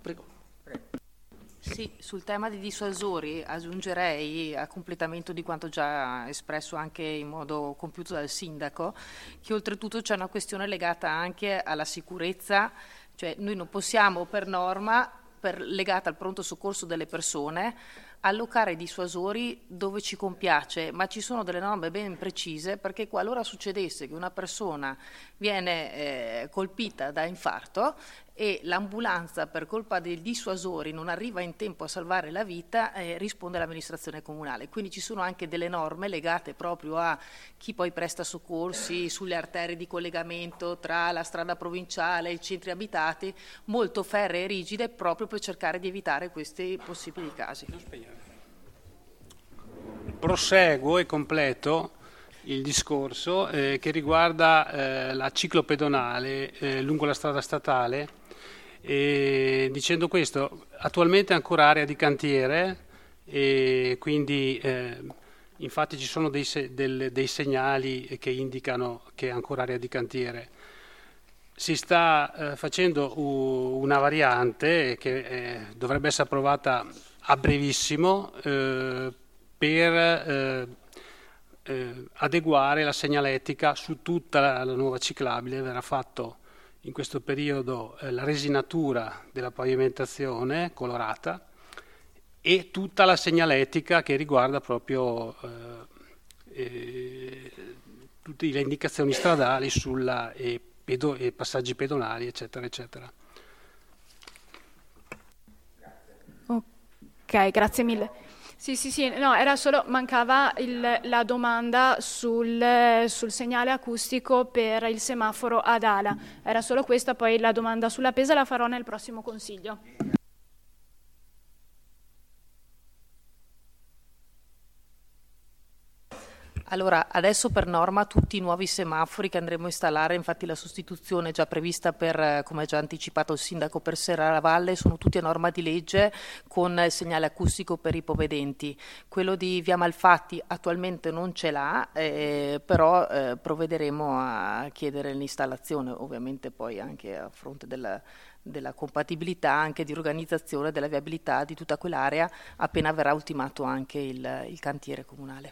Prego. Sì, sul tema dei dissuasori aggiungerei, a completamento di quanto già espresso anche in modo compiuto dal sindaco, che oltretutto c'è una questione legata anche alla sicurezza, cioè noi non possiamo per norma, legata al pronto soccorso delle persone, allocare i dissuasori dove ci compiace, ma ci sono delle norme ben precise perché qualora succedesse che una persona viene colpita da infarto e l'ambulanza per colpa dei dissuasori non arriva in tempo a salvare la vita, risponde l'amministrazione comunale. Quindi ci sono anche delle norme legate proprio a chi poi presta soccorsi sulle arterie di collegamento tra la strada provinciale e i centri abitati, molto ferree e rigide proprio per cercare di evitare questi possibili casi. Proseguo e completo il discorso che riguarda la ciclopedonale lungo la strada statale. Dicendo questo, attualmente è ancora area di cantiere e quindi infatti ci sono dei segnali che indicano che è ancora area di cantiere. Si sta facendo una variante che dovrebbe essere approvata a brevissimo per adeguare la segnaletica su tutta la nuova ciclabile. Verrà fatto in questo periodo la resinatura della pavimentazione colorata e tutta la segnaletica che riguarda proprio tutte le indicazioni stradali e passaggi pedonali, eccetera, eccetera. Ok, grazie mille. Sì, no, era solo, mancava la domanda sul segnale acustico per il semaforo ad ala. Era solo questa, poi la domanda sulla Pesa la farò nel prossimo consiglio. Allora, adesso per norma tutti i nuovi semafori che andremo a installare, infatti la sostituzione già prevista per, come ha già anticipato il sindaco, per Serravalle, sono tutti a norma di legge con segnale acustico per ipovedenti. Quello di Via Malfatti attualmente non ce l'ha, però provvederemo a chiedere l'installazione, ovviamente poi anche a fronte della compatibilità, anche di organizzazione della viabilità di tutta quell'area, appena verrà ultimato anche il cantiere comunale.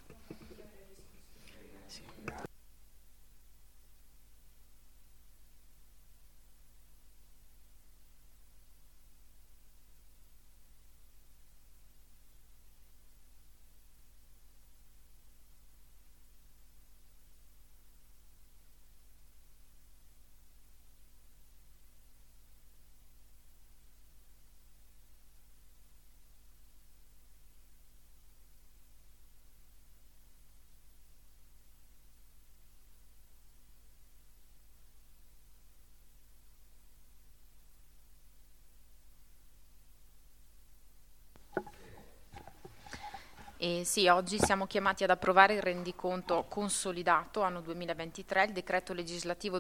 Sì, oggi siamo chiamati ad approvare il rendiconto consolidato anno 2023. Il decreto legislativo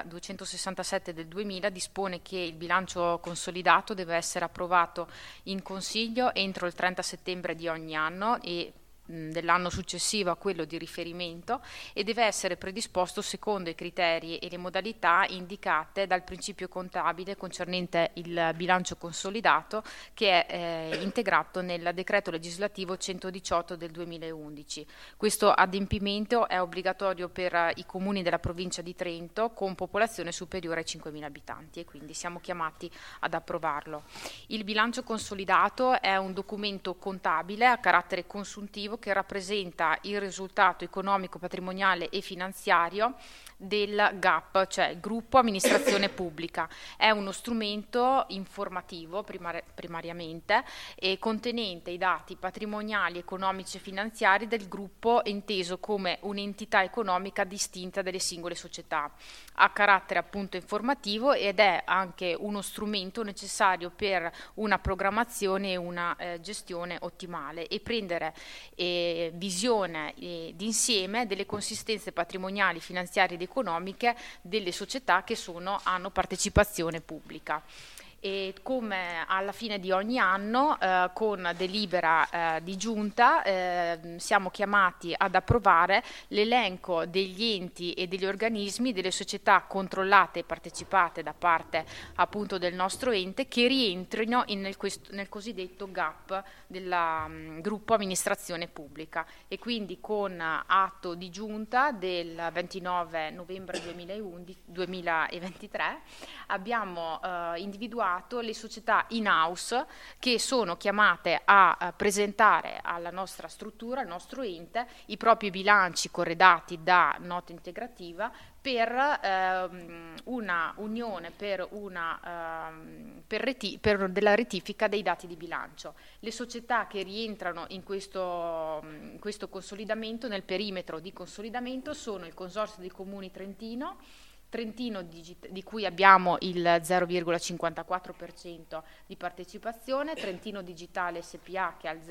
267 del 2000 dispone che il bilancio consolidato deve essere approvato in Consiglio entro il 30 settembre di ogni anno e dell'anno successivo a quello di riferimento e deve essere predisposto secondo i criteri e le modalità indicate dal principio contabile concernente il bilancio consolidato, che è integrato nel decreto legislativo 118 del 2011. Questo adempimento è obbligatorio per i comuni della provincia di Trento con popolazione superiore ai 5.000 abitanti e quindi siamo chiamati ad approvarlo. Il bilancio consolidato è un documento contabile a carattere consuntivo che rappresenta il risultato economico, patrimoniale e finanziario del GAP, cioè il Gruppo Amministrazione Pubblica. È uno strumento informativo primariamente e contenente i dati patrimoniali, economici e finanziari del gruppo inteso come un'entità economica distinta dalle singole società. Ha carattere appunto informativo ed è anche uno strumento necessario per una programmazione e una gestione ottimale e prendere visione d'insieme delle consistenze patrimoniali, finanziarie ed economiche delle società che hanno partecipazione pubblica. E come alla fine di ogni anno, con delibera di giunta, siamo chiamati ad approvare l'elenco degli enti e degli organismi, delle società controllate e partecipate da parte appunto del nostro ente, che rientrino nel cosiddetto GAP del gruppo amministrazione pubblica. E quindi con atto di giunta del 29 novembre 2023 abbiamo individuato le società in-house che sono chiamate a presentare alla nostra struttura, al nostro ente, i propri bilanci corredati da nota integrativa per una unione, per della rettifica dei dati di bilancio. Le società che rientrano in questo consolidamento, nel perimetro di consolidamento, sono il Consorzio dei Comuni Trentino di cui abbiamo il 0,54% di partecipazione, Trentino Digitale SPA che ha il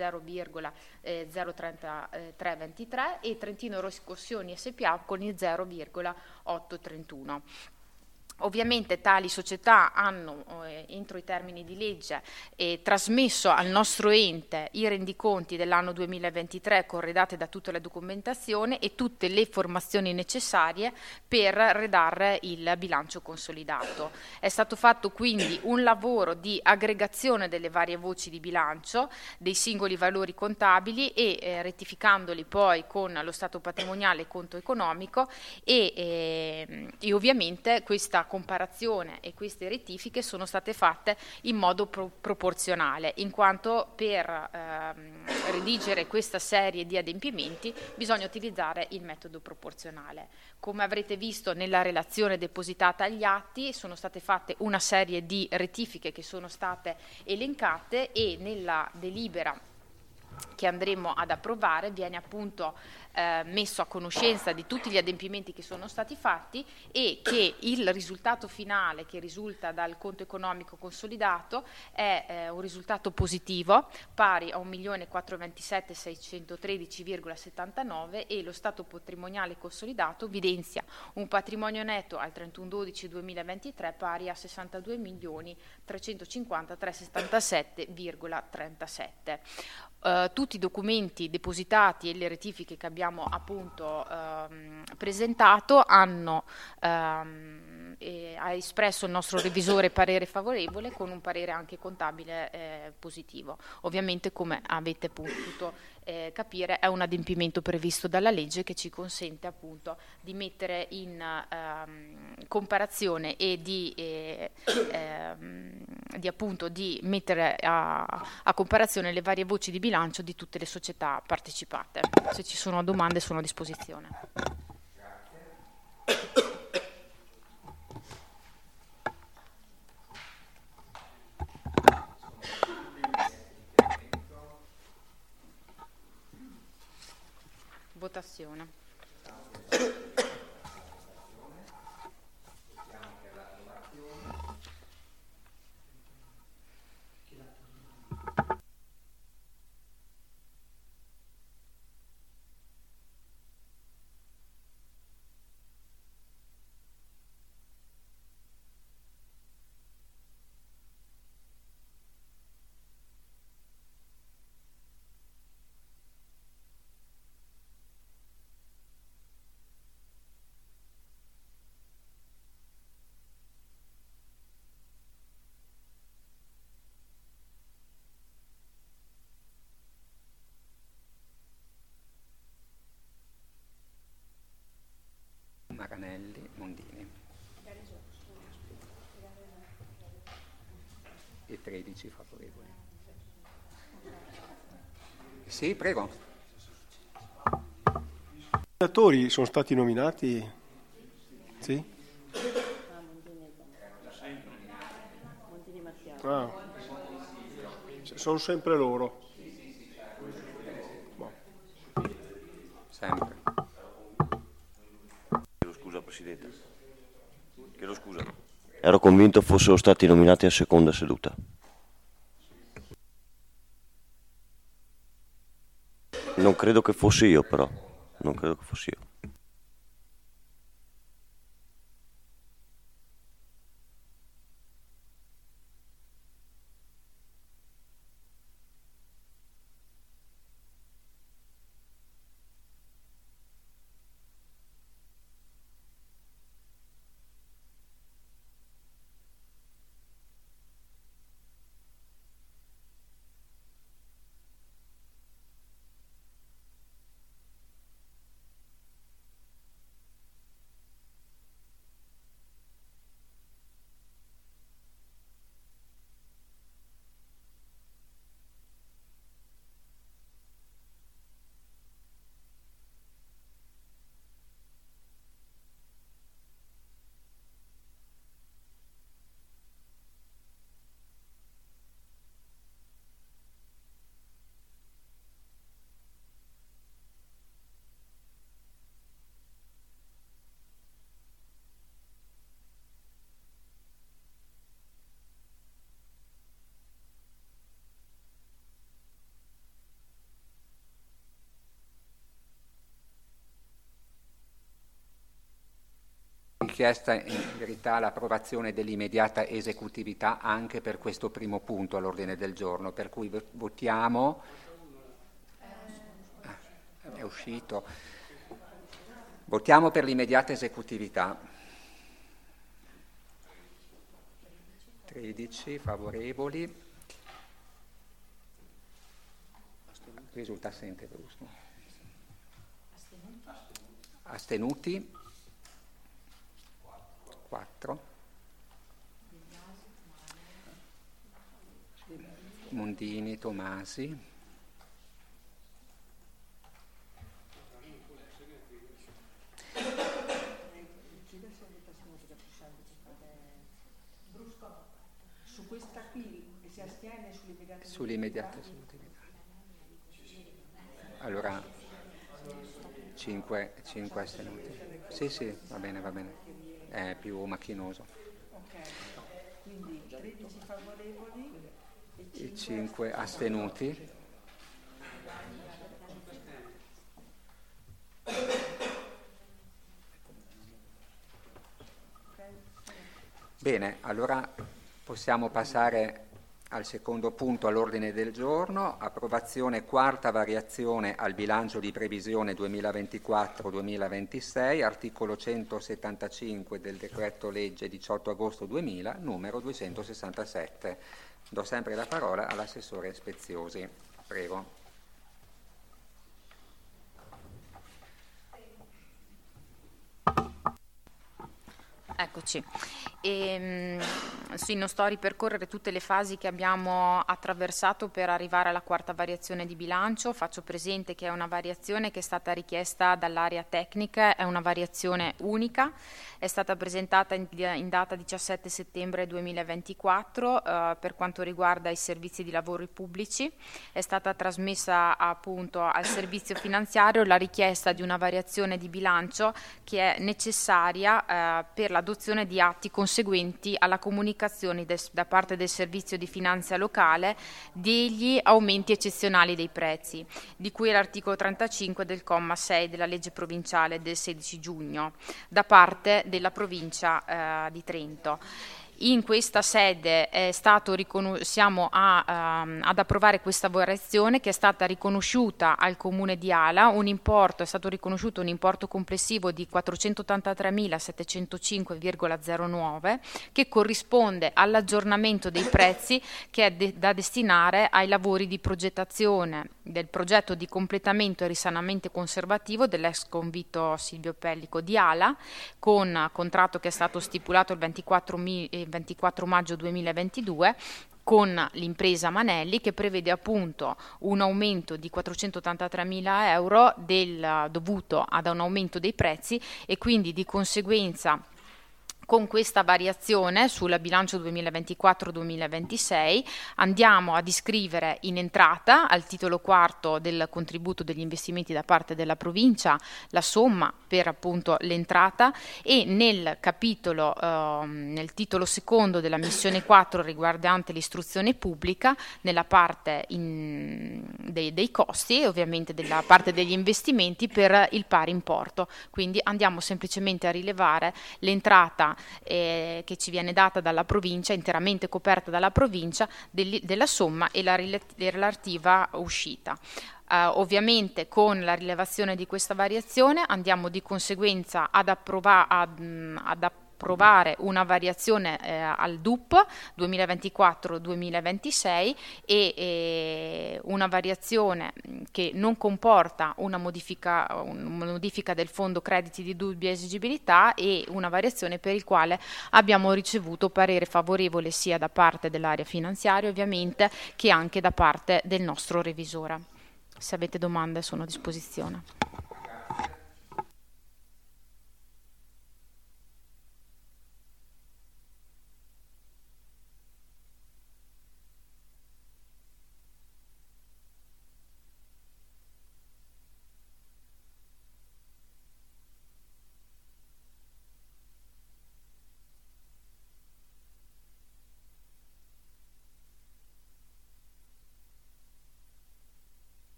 0,03323 e Trentino Riscossioni SPA con il 0,831. Ovviamente tali società hanno, entro i termini di legge, trasmesso al nostro ente i rendiconti dell'anno 2023 corredate da tutta la documentazione e tutte le informazioni necessarie per redare il bilancio consolidato. È stato fatto quindi un lavoro di aggregazione delle varie voci di bilancio, dei singoli valori contabili e rettificandoli poi con lo stato patrimoniale e conto economico e ovviamente questa comparazione e queste rettifiche sono state fatte in modo proporzionale, in quanto per redigere questa serie di adempimenti bisogna utilizzare il metodo proporzionale. Come avrete visto nella relazione depositata agli atti, sono state fatte una serie di rettifiche che sono state elencate e nella delibera che andremo ad approvare viene appunto messo a conoscenza di tutti gli adempimenti che sono stati fatti e che il risultato finale che risulta dal conto economico consolidato è un risultato positivo pari a 1.427.613,79 e lo stato patrimoniale consolidato evidenzia un patrimonio netto al 31/12/2023 pari a 62.350.377,37. Tutti i documenti depositati e le rettifiche che abbiamo appunto presentato ha espresso il nostro revisore parere favorevole con un parere anche contabile positivo. Ovviamente, come avete potuto capire, è un adempimento previsto dalla legge che ci consente appunto di mettere in comparazione e di mettere a comparazione le varie voci di bilancio di tutte le società partecipate. Se ci sono domande sono a disposizione. Votazione. Maranelli, Mondini e 13 favorevoli. Sì, prego. I senatori sono stati nominati? Sì? Ah. Sono sempre loro. Sempre. Scusa Presidente, chiedo scusa. Ero convinto fossero stati nominati a seconda seduta. Non credo che fossi io, però. Non credo che fossi io. richiesta in verità l'approvazione dell'immediata esecutività anche per questo primo punto all'ordine del giorno, per cui votiamo. È uscito. Votiamo per l'immediata esecutività. 13 favorevoli. Risulta assente Brusco. Astenuti? 4. Mondini, Tomasi. Su questa qui si astiene Sull'immediata esecutività. Allora 5 astenuti. Sì, va bene. È più macchinoso. Ok, quindi 13 favorevoli e 5 astenuti. Bene, allora possiamo passare al secondo punto all'ordine del giorno, approvazione quarta variazione al bilancio di previsione 2024-2026, articolo 175 del decreto legge 18 agosto 2000, numero 267. Do sempre la parola all'assessore Speziosi. Prego. Eccoci. Sì, non sto a ripercorrere tutte le fasi che abbiamo attraversato per arrivare alla quarta variazione di bilancio. Faccio presente che è una variazione che è stata richiesta dall'area tecnica, è una variazione unica, è stata presentata in data 17 settembre 2024 per quanto riguarda i servizi di lavori pubblici. È stata trasmessa appunto al servizio finanziario la richiesta di una variazione di bilancio che è necessaria per l'adozione di atti conseguenti alla comunicazione da parte del servizio di finanza locale degli aumenti eccezionali dei prezzi, di cui è l'articolo 35 del comma 6 della legge provinciale del 16 giugno, da parte della provincia di Trento. In questa sede siamo ad approvare questa variazione che è stata riconosciuta al Comune di Ala, è stato riconosciuto un importo complessivo di 483.705,09 che corrisponde all'aggiornamento dei prezzi che è da destinare ai lavori di progettazione del progetto di completamento e risanamento conservativo dell'ex convitto Silvio Pellico di Ala, con contratto che è stato stipulato il 24 maggio 2022 con l'impresa Manelli, che prevede appunto un aumento di 483.000 euro dovuto ad un aumento dei prezzi, e quindi di conseguenza con questa variazione sul bilancio 2024-2026 andiamo ad iscrivere in entrata al titolo quarto del contributo degli investimenti da parte della provincia la somma per appunto l'entrata, e nel capitolo, nel titolo secondo della missione 4 riguardante l'istruzione pubblica, nella parte dei costi e ovviamente della parte degli investimenti per il pari importo. Quindi andiamo semplicemente a rilevare l'entrata che ci viene data dalla provincia, interamente coperta dalla provincia, della somma e la relativa uscita. Ovviamente con la rilevazione di questa variazione andiamo di conseguenza ad approvare una variazione al DUP 2024-2026 e una variazione che non comporta una modifica del fondo crediti di dubbia esigibilità, e una variazione per il quale abbiamo ricevuto parere favorevole sia da parte dell'area finanziaria ovviamente che anche da parte del nostro revisore. Se avete domande sono a disposizione.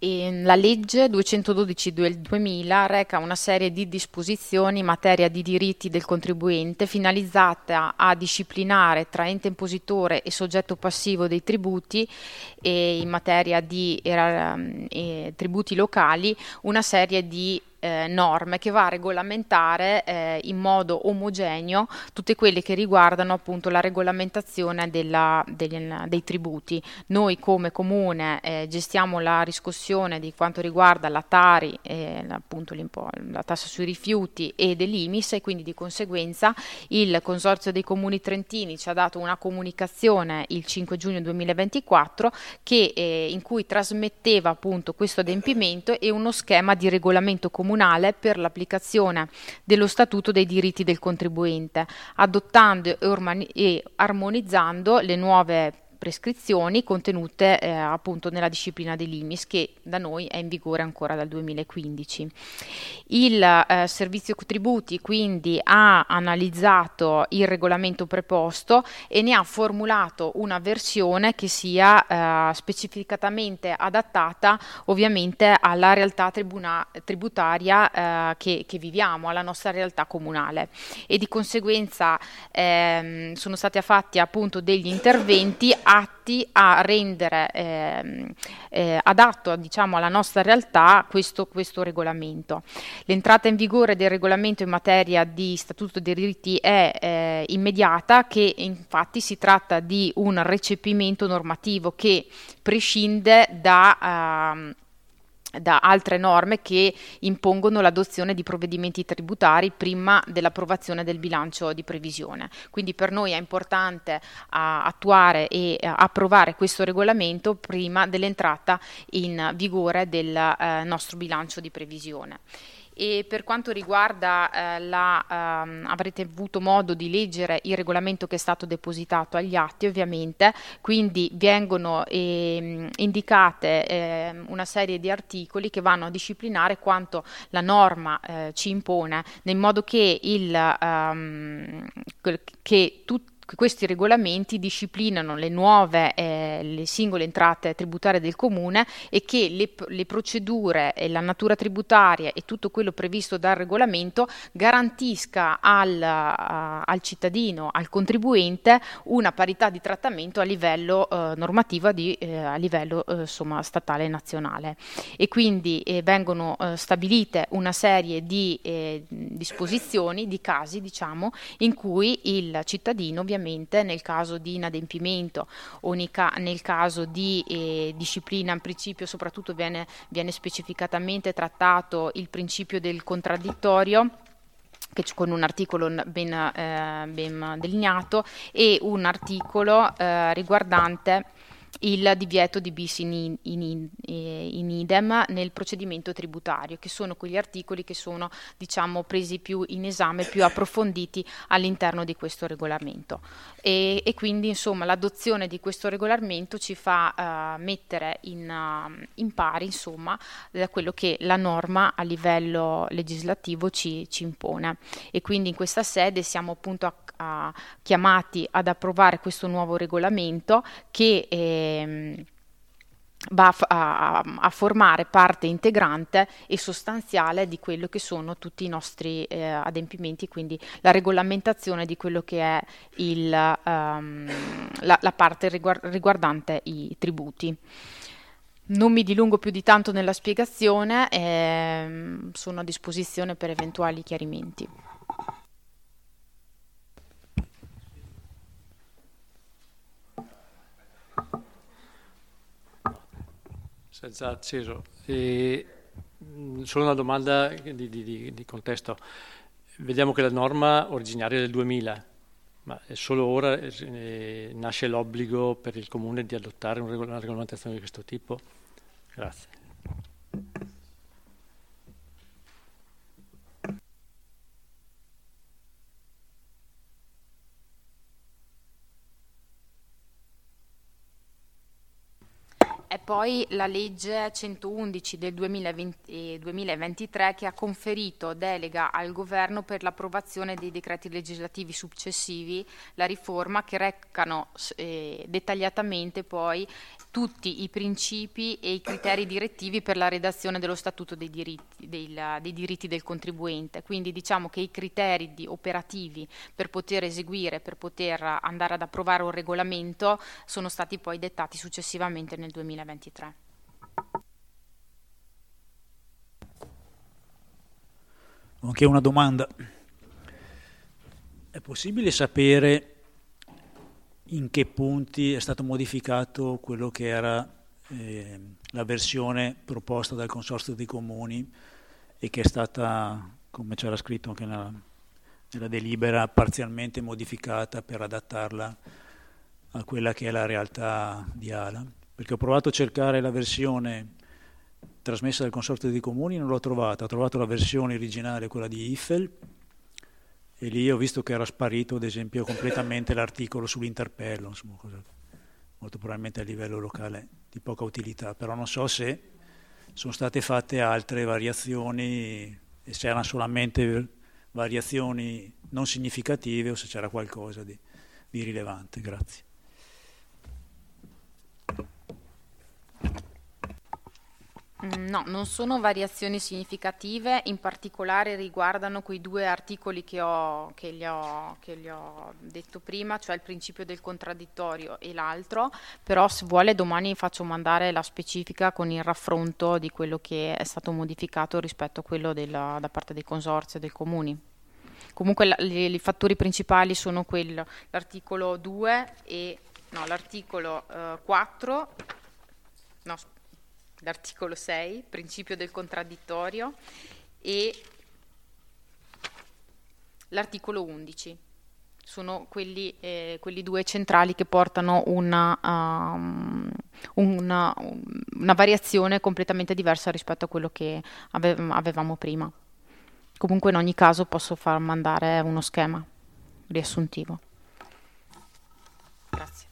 La legge 212 del 2000 reca una serie di disposizioni in materia di diritti del contribuente finalizzata a disciplinare tra ente impositore e soggetto passivo dei tributi e in materia di tributi locali una serie di norme che va a regolamentare in modo omogeneo tutte quelle che riguardano appunto la regolamentazione dei tributi. Noi come comune gestiamo la riscossione di quanto riguarda la Tari, appunto la tassa sui rifiuti e dell'IMIS, e quindi di conseguenza il Consorzio dei Comuni Trentini ci ha dato una comunicazione il 5 giugno 2024 in cui trasmetteva appunto questo adempimento e uno schema di regolamento comunale per l'applicazione dello Statuto dei diritti del contribuente, adottando e armonizzando le nuove prescrizioni contenute appunto nella disciplina dell'IMIS, che da noi è in vigore ancora dal 2015. Il servizio tributi quindi ha analizzato il regolamento preposto e ne ha formulato una versione che sia specificatamente adattata ovviamente alla realtà tributaria che viviamo, alla nostra realtà comunale, e di conseguenza sono stati fatti appunto degli interventi atti a rendere adatto, diciamo, alla nostra realtà questo regolamento. L'entrata in vigore del regolamento in materia di Statuto dei diritti è immediata, che infatti si tratta di un recepimento normativo che prescinde da altre norme che impongono l'adozione di provvedimenti tributari prima dell'approvazione del bilancio di previsione. Quindi per noi è importante attuare e approvare questo regolamento prima dell'entrata in vigore del nostro bilancio di previsione. E per quanto riguarda avrete avuto modo di leggere il regolamento che è stato depositato agli atti, ovviamente, quindi vengono indicate una serie di articoli che vanno a disciplinare quanto la norma ci impone, in modo che questi regolamenti disciplinano le singole entrate tributarie del comune, e che le procedure e la natura tributaria e tutto quello previsto dal regolamento garantisca al cittadino, al contribuente, una parità di trattamento a livello normativo, a livello statale e nazionale. E quindi vengono stabilite una serie di disposizioni, di casi, diciamo, in cui il cittadino ovviamente nel caso di inadempimento o nel caso di disciplina, in principio soprattutto viene specificatamente trattato il principio del contraddittorio, che con un articolo ben delineato, e un articolo riguardante il divieto di bis in idem nel procedimento tributario, che sono quegli articoli che sono, diciamo, presi più in esame, più approfonditi all'interno di questo regolamento. E quindi, insomma, l'adozione di questo regolamento ci fa mettere in pari, insomma, da quello che la norma a livello legislativo ci impone. E quindi in questa sede siamo appunto chiamati ad approvare questo nuovo regolamento che va a formare parte integrante e sostanziale di quello che sono tutti i nostri adempimenti, quindi la regolamentazione di quello che è la parte riguardante i tributi. Non mi dilungo più di tanto nella spiegazione, sono a disposizione per eventuali chiarimenti. Si è già acceso. Solo una domanda di contesto. Vediamo che la norma originaria è del 2000, ma è solo ora nasce l'obbligo per il Comune di adottare una regolamentazione di questo tipo? Grazie. È poi la legge 111 del 2023 che ha conferito delega al governo per l'approvazione dei decreti legislativi successivi, la riforma, che recano dettagliatamente poi tutti i principi e i criteri direttivi per la redazione dello statuto dei diritti del contribuente. Quindi diciamo che i criteri operativi per poter eseguire, per poter andare ad approvare un regolamento sono stati poi dettati successivamente nel 2023. Ho anche una domanda. È possibile sapere in che punti è stato modificato quello che era la versione proposta dal Consorzio dei Comuni e che è stata, come c'era scritto anche nella delibera, parzialmente modificata per adattarla a quella che è la realtà di Ala? Perché ho provato a cercare la versione trasmessa dal Consorzio dei Comuni, non l'ho trovata. Ho trovato la versione originale, quella di Eiffel, e lì ho visto che era sparito, ad esempio, completamente l'articolo sull'interpello, insomma, cosa molto probabilmente a livello locale di poca utilità, però non so se sono state fatte altre variazioni e se erano solamente variazioni non significative o se c'era qualcosa di rilevante. Grazie. No, non sono variazioni significative, in particolare riguardano quei due articoli che gli ho detto prima, cioè il principio del contraddittorio e l'altro, però se vuole domani faccio mandare la specifica con il raffronto di quello che è stato modificato rispetto a quello da parte dei consorzi e dei comuni. Comunque i fattori principali sono l'articolo 2 e l'articolo 4, l'articolo 6, principio del contraddittorio, e l'articolo 11. Sono quelli due centrali che portano una variazione completamente diversa rispetto a quello che avevamo prima. Comunque in ogni caso posso far mandare uno schema riassuntivo. Grazie.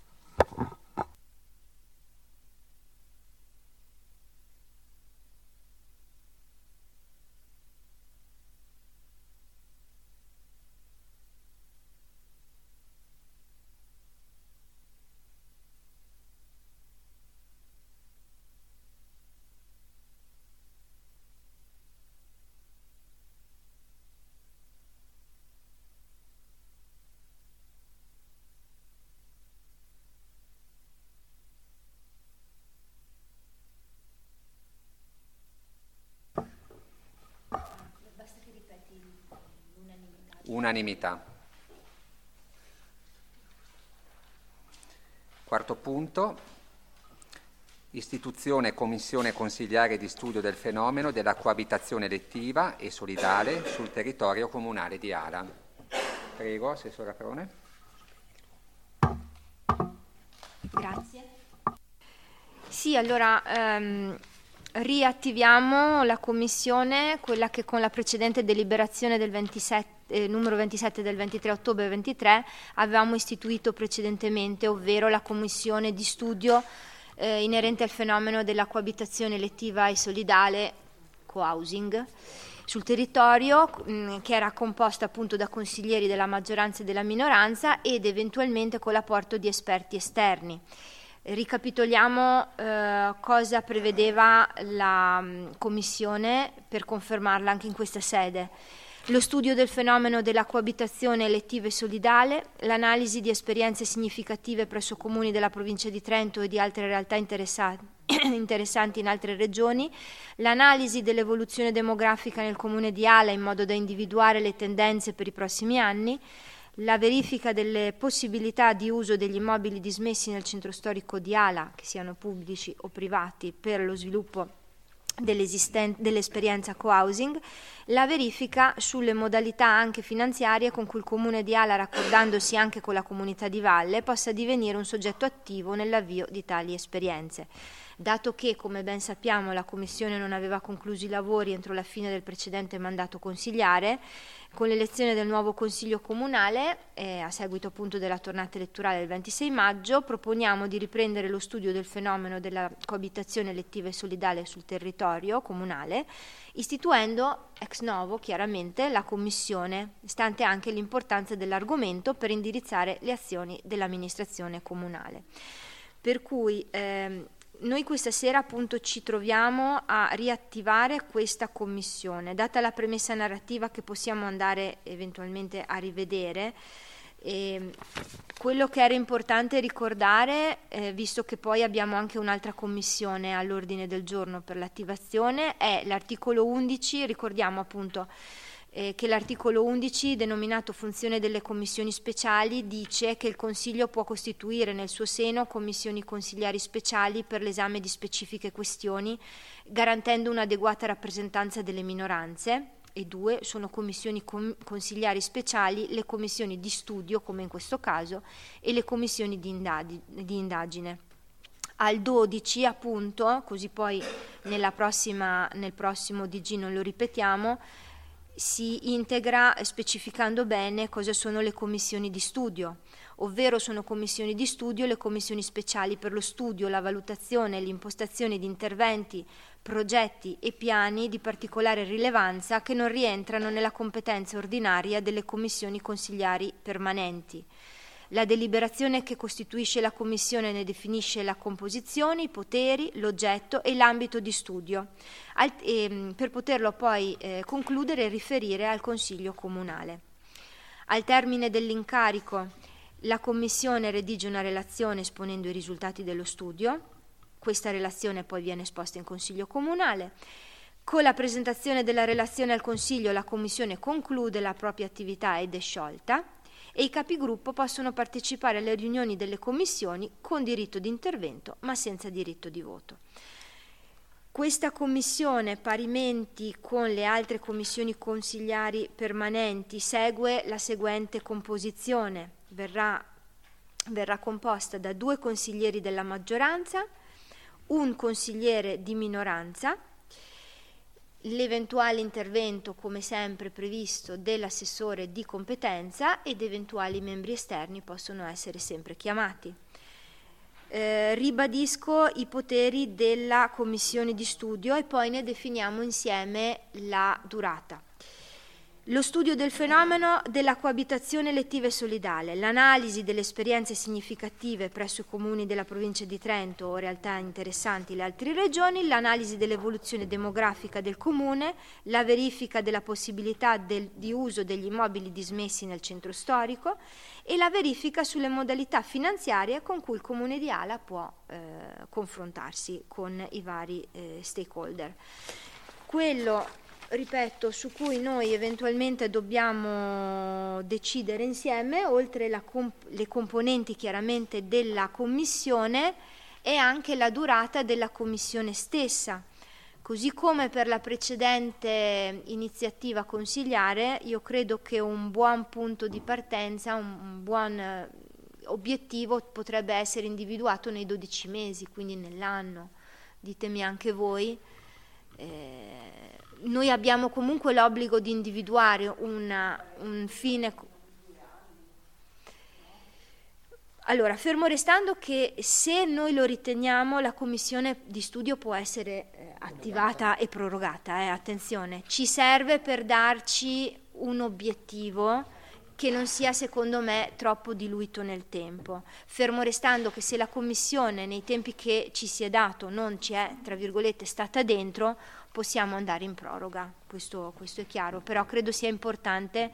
Unanimità. Quarto punto, istituzione commissione consigliare di studio del fenomeno della coabitazione elettiva e solidale sul territorio comunale di Ala. Prego, Assessore Aprone. Grazie. Sì, allora riattiviamo la commissione, quella che con la precedente deliberazione del numero 27 del 23 ottobre 23 avevamo istituito precedentemente, ovvero la commissione di studio inerente al fenomeno della coabitazione elettiva e solidale, co-housing, sul territorio, che era composta appunto da consiglieri della maggioranza e della minoranza ed eventualmente con l'apporto di esperti esterni. Ricapitoliamo cosa prevedeva la Commissione per confermarla anche in questa sede. Lo studio del fenomeno della coabitazione elettiva e solidale, l'analisi di esperienze significative presso comuni della provincia di Trento e di altre realtà interessanti in altre regioni, l'analisi dell'evoluzione demografica nel comune di Ala in modo da individuare le tendenze per i prossimi anni, la verifica delle possibilità di uso degli immobili dismessi nel centro storico di Ala, che siano pubblici o privati, per lo sviluppo dell'esperienza co-housing, la verifica sulle modalità anche finanziarie con cui il comune di Ala, raccordandosi anche con la comunità di valle, possa divenire un soggetto attivo nell'avvio di tali esperienze. Dato che, come ben sappiamo, la Commissione non aveva concluso i lavori entro la fine del precedente mandato consigliare, con l'elezione del nuovo Consiglio Comunale, a seguito appunto della tornata elettorale del 26 maggio, proponiamo di riprendere lo studio del fenomeno della coabitazione elettiva e solidale sul territorio comunale, istituendo ex novo chiaramente la Commissione, stante anche l'importanza dell'argomento per indirizzare le azioni dell'amministrazione comunale. Per cui noi questa sera appunto ci troviamo a riattivare questa commissione, data la premessa narrativa che possiamo andare eventualmente a rivedere. Quello che era importante ricordare, visto che poi abbiamo anche un'altra commissione all'ordine del giorno per l'attivazione, è l'articolo 11, ricordiamo appunto che l'articolo 11, denominato funzione delle commissioni speciali, dice che il Consiglio può costituire nel suo seno commissioni consigliari speciali per l'esame di specifiche questioni, garantendo un'adeguata rappresentanza delle minoranze. E 2 sono commissioni consigliari speciali le commissioni di studio, come in questo caso, e le commissioni di indagine. Al 12 appunto, così poi nel prossimo DG non lo ripetiamo, si integra specificando bene cosa sono le commissioni di studio, ovvero sono commissioni di studio le commissioni speciali per lo studio, la valutazione e l'impostazione di interventi, progetti e piani di particolare rilevanza che non rientrano nella competenza ordinaria delle commissioni consigliari permanenti. La deliberazione che costituisce la Commissione ne definisce la composizione, i poteri, l'oggetto e l'ambito di studio, per poterlo poi concludere e riferire al Consiglio Comunale. Al termine dell'incarico, la Commissione redige una relazione esponendo i risultati dello studio. Questa relazione poi viene esposta in Consiglio Comunale. Con la presentazione della relazione al Consiglio, la Commissione conclude la propria attività ed è sciolta, e i capigruppo possono partecipare alle riunioni delle commissioni con diritto di intervento ma senza diritto di voto. Questa commissione, parimenti con le altre commissioni consigliari permanenti, segue la seguente composizione. Verrà composta da 2 consiglieri della maggioranza, un consigliere di minoranza, l'eventuale intervento, come sempre previsto, dell'assessore di competenza ed eventuali membri esterni possono essere sempre chiamati. Ribadisco i poteri della commissione di studio e poi ne definiamo insieme la durata. Lo studio del fenomeno della coabitazione elettiva e solidale, l'analisi delle esperienze significative presso i comuni della provincia di Trento o realtà interessanti le altre regioni, l'analisi dell'evoluzione demografica del comune, la verifica della possibilità di uso degli immobili dismessi nel centro storico e la verifica sulle modalità finanziarie con cui il comune di Ala può confrontarsi con i vari stakeholder. Quello, ripeto, su cui noi eventualmente dobbiamo decidere insieme, oltre le componenti chiaramente della commissione, è anche la durata della commissione stessa. Così come per la precedente iniziativa consigliare, io credo che un buon punto di partenza, un buon obiettivo potrebbe essere individuato nei 12 mesi, quindi nell'anno. Ditemi anche voi. Noi abbiamo comunque l'obbligo di individuare un fine. Allora, fermo restando che se noi lo riteniamo, la commissione di studio può essere attivata e prorogata, attenzione, ci serve per darci un obiettivo che non sia, secondo me, troppo diluito nel tempo. Fermo restando che se la commissione nei tempi che ci si è dato non ci è, tra virgolette, stata dentro, possiamo andare in proroga, questo è chiaro, però credo sia importante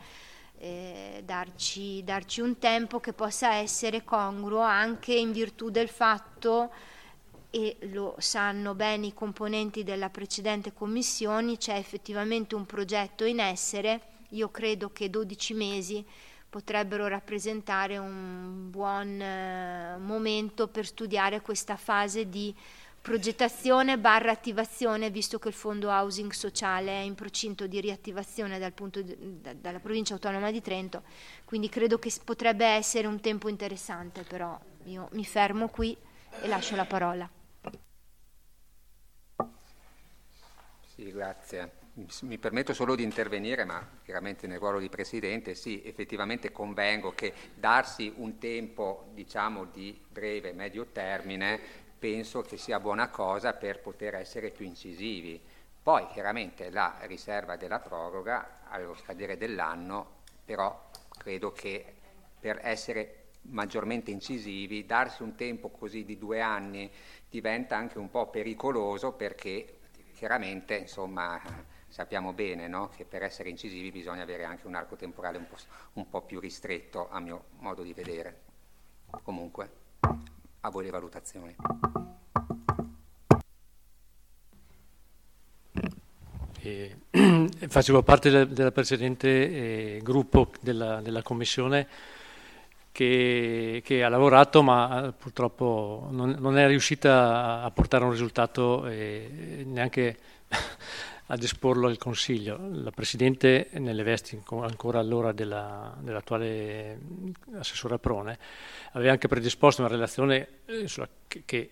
darci un tempo che possa essere congruo anche in virtù del fatto, e lo sanno bene i componenti della precedente commissione, c'è effettivamente un progetto in essere. Io credo che 12 mesi potrebbero rappresentare un buon momento per studiare questa fase di progettazione / attivazione, visto che il fondo housing sociale è in procinto di riattivazione dalla provincia autonoma di Trento, quindi credo che potrebbe essere un tempo interessante, però io mi fermo qui e lascio la parola. Sì, grazie. Mi permetto solo di intervenire, ma chiaramente nel ruolo di Presidente, sì, effettivamente convengo che darsi un tempo, diciamo, di breve, medio termine, penso che sia buona cosa per poter essere più incisivi. Poi chiaramente la riserva della proroga allo scadere dell'anno, però credo che per essere maggiormente incisivi, darsi un tempo così di 2 anni diventa anche un po' pericoloso, perché chiaramente, insomma, sappiamo bene, no, che per essere incisivi bisogna avere anche un arco temporale un po' più ristretto, a mio modo di vedere. Comunque, a voi le valutazioni. Facevo parte della precedente gruppo della Commissione che ha lavorato, ma purtroppo non è riuscita a portare un risultato neanche ad esporlo al Consiglio. La Presidente, nelle vesti ancora allora dell'attuale Assessore Aprone, aveva anche predisposto una relazione che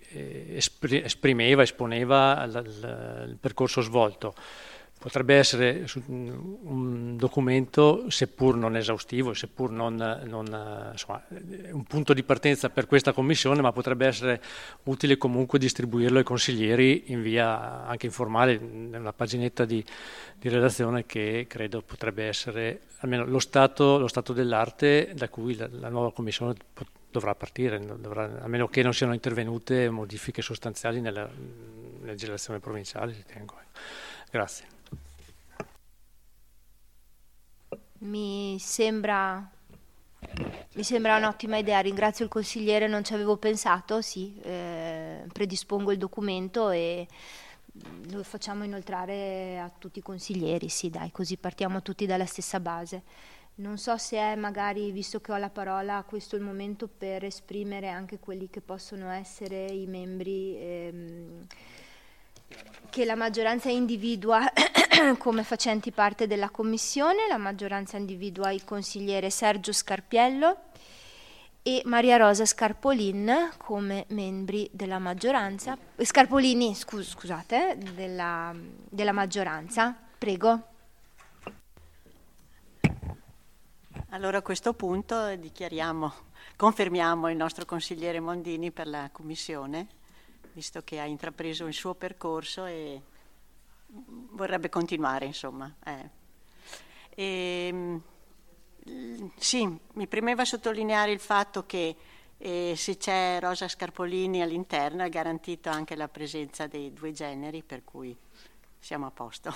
esponeva il percorso svolto. Potrebbe essere un documento, seppur non esaustivo, seppur non insomma, un punto di partenza per questa Commissione, ma potrebbe essere utile comunque distribuirlo ai consiglieri in via anche informale, in una paginetta di redazione che credo potrebbe essere almeno lo stato dell'arte da cui la nuova Commissione dovrà partire, a meno che non siano intervenute modifiche sostanziali nella legislazione provinciale, ritengo. Grazie. Mi sembra un'ottima idea, ringrazio il consigliere, non ci avevo pensato, sì, predispongo il documento e lo facciamo inoltrare a tutti i consiglieri, sì dai, così partiamo tutti dalla stessa base. Non so se è magari, visto che ho la parola, questo è il momento per esprimere anche quelli che possono essere i membri che la maggioranza individua come facenti parte della Commissione. La maggioranza individua il consigliere Sergio Scarpiello e Maria Rosa Scarpolin come membri della maggioranza. Scarpolini, scusate, della maggioranza. Prego. Allora a questo punto confermiamo il nostro consigliere Mondini per la Commissione, visto che ha intrapreso il suo percorso e vorrebbe continuare, insomma. Sì, mi premeva sottolineare il fatto che se c'è Rosa Scarpolini all'interno è garantita anche la presenza dei 2 generi, per cui siamo a posto.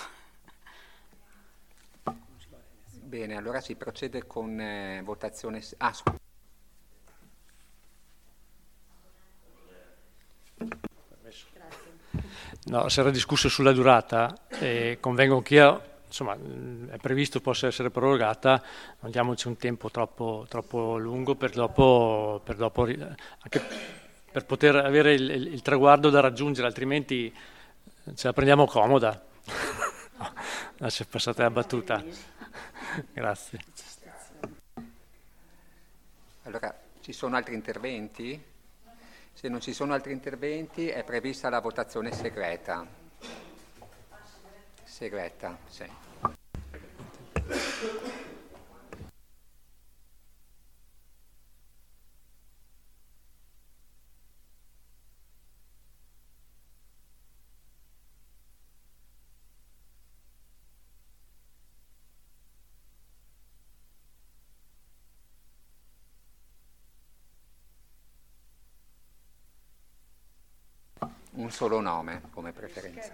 Bene, allora si procede con votazione. No, si era discusso sulla durata e convengo anch'io, insomma, è previsto possa essere prorogata, non diamoci un tempo troppo lungo per dopo anche per poter avere il traguardo da raggiungere, altrimenti ce la prendiamo comoda. Lascia passate la battuta. Grazie. Allora, ci sono altri interventi? Se non ci sono altri interventi è prevista la votazione segreta. Segreta, sì. Un solo nome come preferenza.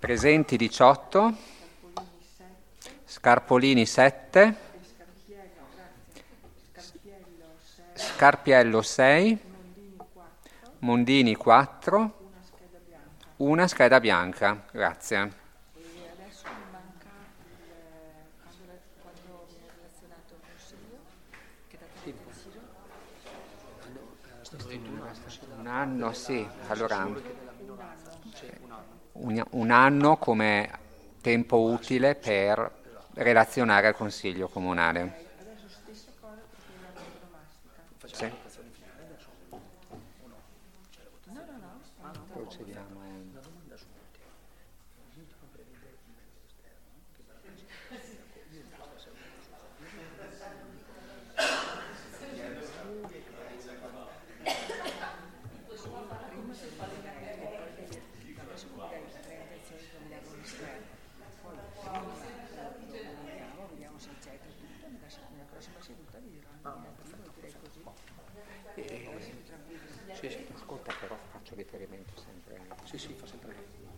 Presenti 18, Scarpolini 7, Scarpiello 6, Mondini 4, una scheda bianca. Grazie. Un anno, sì, allora un anno come tempo utile per relazionare al Consiglio Comunale. Sì. Procediamo. Ascolta, però faccio riferimento sempre. Sì, fa sempre.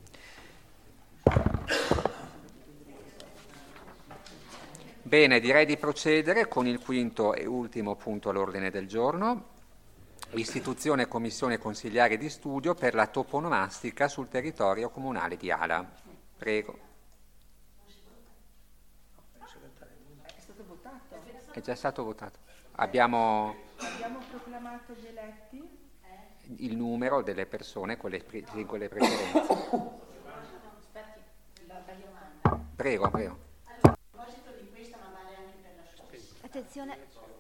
Bene, direi di procedere con il quinto e ultimo punto all'ordine del giorno: istituzione e commissione consigliare di studio per la toponomastica sul territorio comunale di Ala. Prego. È già stato votato. Abbiamo proclamato gli eletti. Il numero delle persone con le preferenze. Prego. A proposito di questa, ma vale anche per la sua. Attenzione.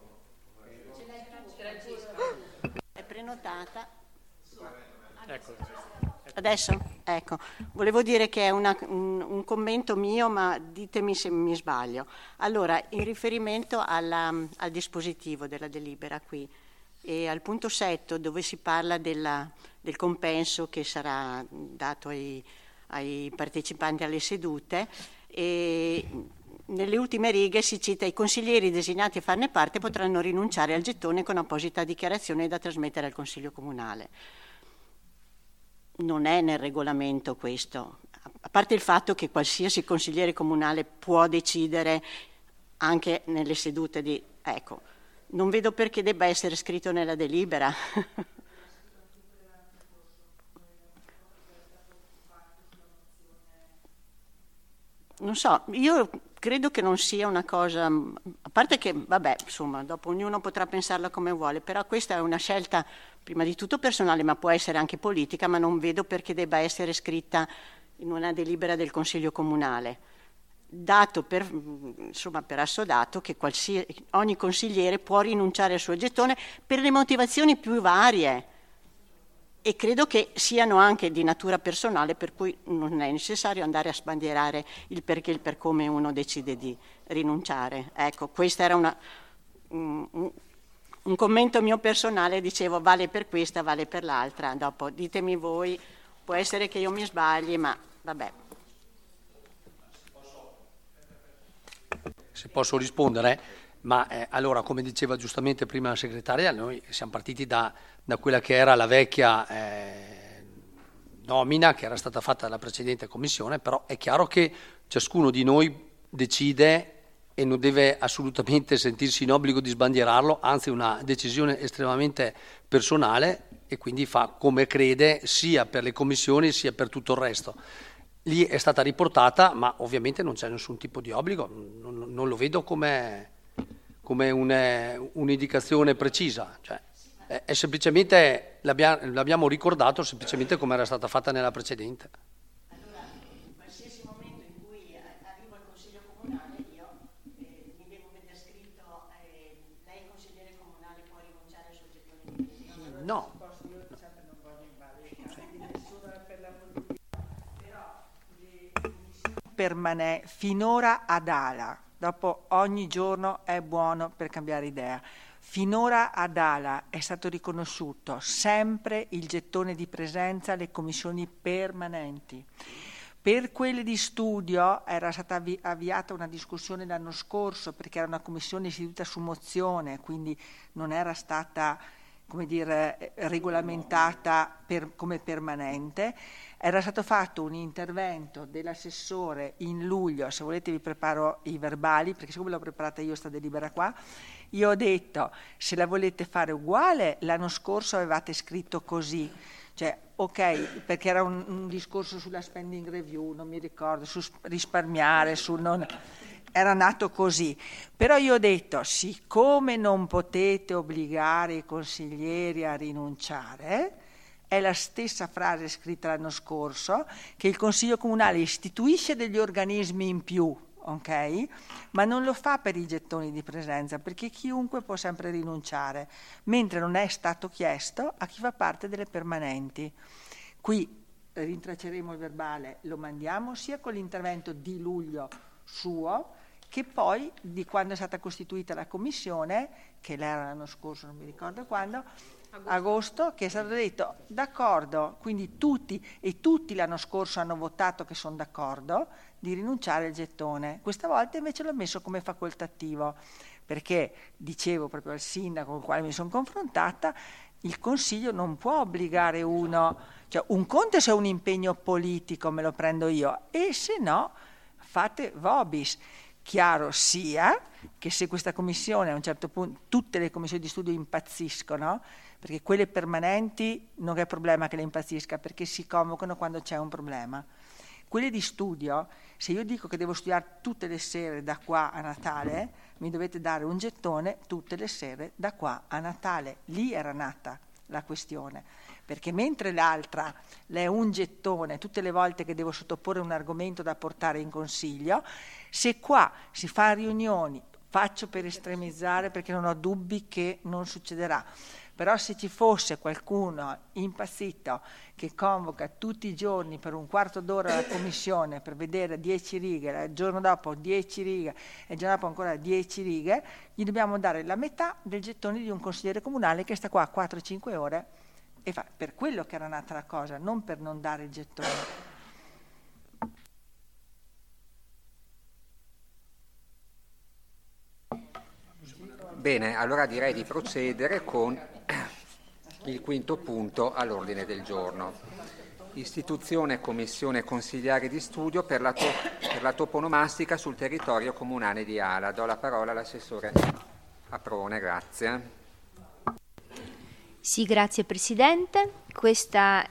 È prenotata. Ecco. Adesso? Ecco, volevo dire che è un commento mio, ma ditemi se mi sbaglio. Allora, in riferimento al dispositivo della delibera qui, e al punto 7 dove si parla del compenso che sarà dato ai partecipanti alle sedute, e nelle ultime righe si cita: i consiglieri designati a farne parte potranno rinunciare al gettone con apposita dichiarazione da trasmettere al Consiglio Comunale. Non è nel regolamento questo, a parte il fatto che qualsiasi consigliere comunale può decidere anche nelle sedute di... Ecco, non vedo perché debba essere scritto nella delibera. Non so, io credo che non sia una cosa, a parte che, vabbè, insomma, dopo ognuno potrà pensarla come vuole, però questa è una scelta prima di tutto personale, ma può essere anche politica, ma non vedo perché debba essere scritta in una delibera del Consiglio Comunale, dato per assodato che ogni consigliere può rinunciare al suo gettone per le motivazioni più varie, e credo che siano anche di natura personale, per cui non è necessario andare a sbandierare il perché e il per come uno decide di rinunciare. Ecco, questo era un commento mio personale, dicevo vale per questa, vale per l'altra, dopo ditemi voi, può essere che io mi sbagli, ma vabbè. Se posso rispondere, ma allora, come diceva giustamente prima la segretaria, noi siamo partiti da quella che era la vecchia nomina che era stata fatta dalla precedente commissione, però è chiaro che ciascuno di noi decide e non deve assolutamente sentirsi in obbligo di sbandierarlo, anzi è una decisione estremamente personale e quindi fa come crede sia per le commissioni sia per tutto il resto. Lì è stata riportata, ma ovviamente non c'è nessun tipo di obbligo, non lo vedo come un'indicazione precisa, cioè, è semplicemente l'abbiamo ricordato semplicemente come era stata fatta nella precedente. Allora, in qualsiasi momento in cui arrivo al Consiglio Comunale io mi devo vedere scritto lei consigliere comunale può rinunciare al suo gettone. No. Finora ad Ala, dopo ogni giorno è buono per cambiare idea. Finora ad Ala è stato riconosciuto sempre il gettone di presenza alle commissioni permanenti. Per quelle di studio era stata avviata una discussione l'anno scorso perché era una commissione istituita su mozione, quindi non era stata come dire, regolamentata come permanente. Era stato fatto un intervento dell'assessore in luglio, se volete vi preparo i verbali, perché siccome l'ho preparata io sta delibera qua, io ho detto se la volete fare uguale, l'anno scorso avevate scritto così, cioè ok, perché era un discorso sulla spending review, non mi ricordo, su risparmiare, su non... era nato così, però io ho detto siccome non potete obbligare i consiglieri a rinunciare, è la stessa frase scritta l'anno scorso, che il Consiglio Comunale istituisce degli organismi in più, ok? Ma non lo fa per i gettoni di presenza, perché chiunque può sempre rinunciare, mentre non è stato chiesto a chi fa parte delle permanenti. Qui rintracceremo il verbale, lo mandiamo sia con l'intervento di luglio suo, che poi di quando è stata costituita la commissione, che l'era l'anno scorso, non mi ricordo quando, agosto, che è stato detto d'accordo, quindi tutti l'anno scorso hanno votato che sono d'accordo di rinunciare al gettone. Questa volta invece l'ho messo come facoltativo, perché dicevo proprio al sindaco con il quale mi sono confrontata, il Consiglio non può obbligare uno, cioè un conto se è un impegno politico me lo prendo io, e se no fate vobis. Chiaro sia che se questa commissione a un certo punto, tutte le commissioni di studio impazziscono, perché quelle permanenti non è problema che le impazzisca, perché si convocano quando c'è un problema. Quelle di studio, se io dico che devo studiare tutte le sere da qua a Natale, mi dovete dare un gettone tutte le sere da qua a Natale. Lì era nata la questione, perché mentre l'altra è un gettone tutte le volte che devo sottoporre un argomento da portare in consiglio, se qua si fa riunioni, faccio per estremizzare perché non ho dubbi che non succederà, però se ci fosse qualcuno impazzito che convoca tutti i giorni per un quarto d'ora la commissione per vedere 10 righe, il giorno dopo 10 righe e il giorno dopo ancora 10 righe, gli dobbiamo dare la metà del gettone di un consigliere comunale che sta qua 4-5 ore e fa, per quello che era nata la cosa, non per non dare il gettone. Bene, allora direi di procedere con il quinto punto all'ordine del giorno. Istituzione commissione consigliare di studio per la toponomastica sul territorio comunale di Ala. Do la parola all'assessore Aprone, grazie. Sì, grazie Presidente. Questa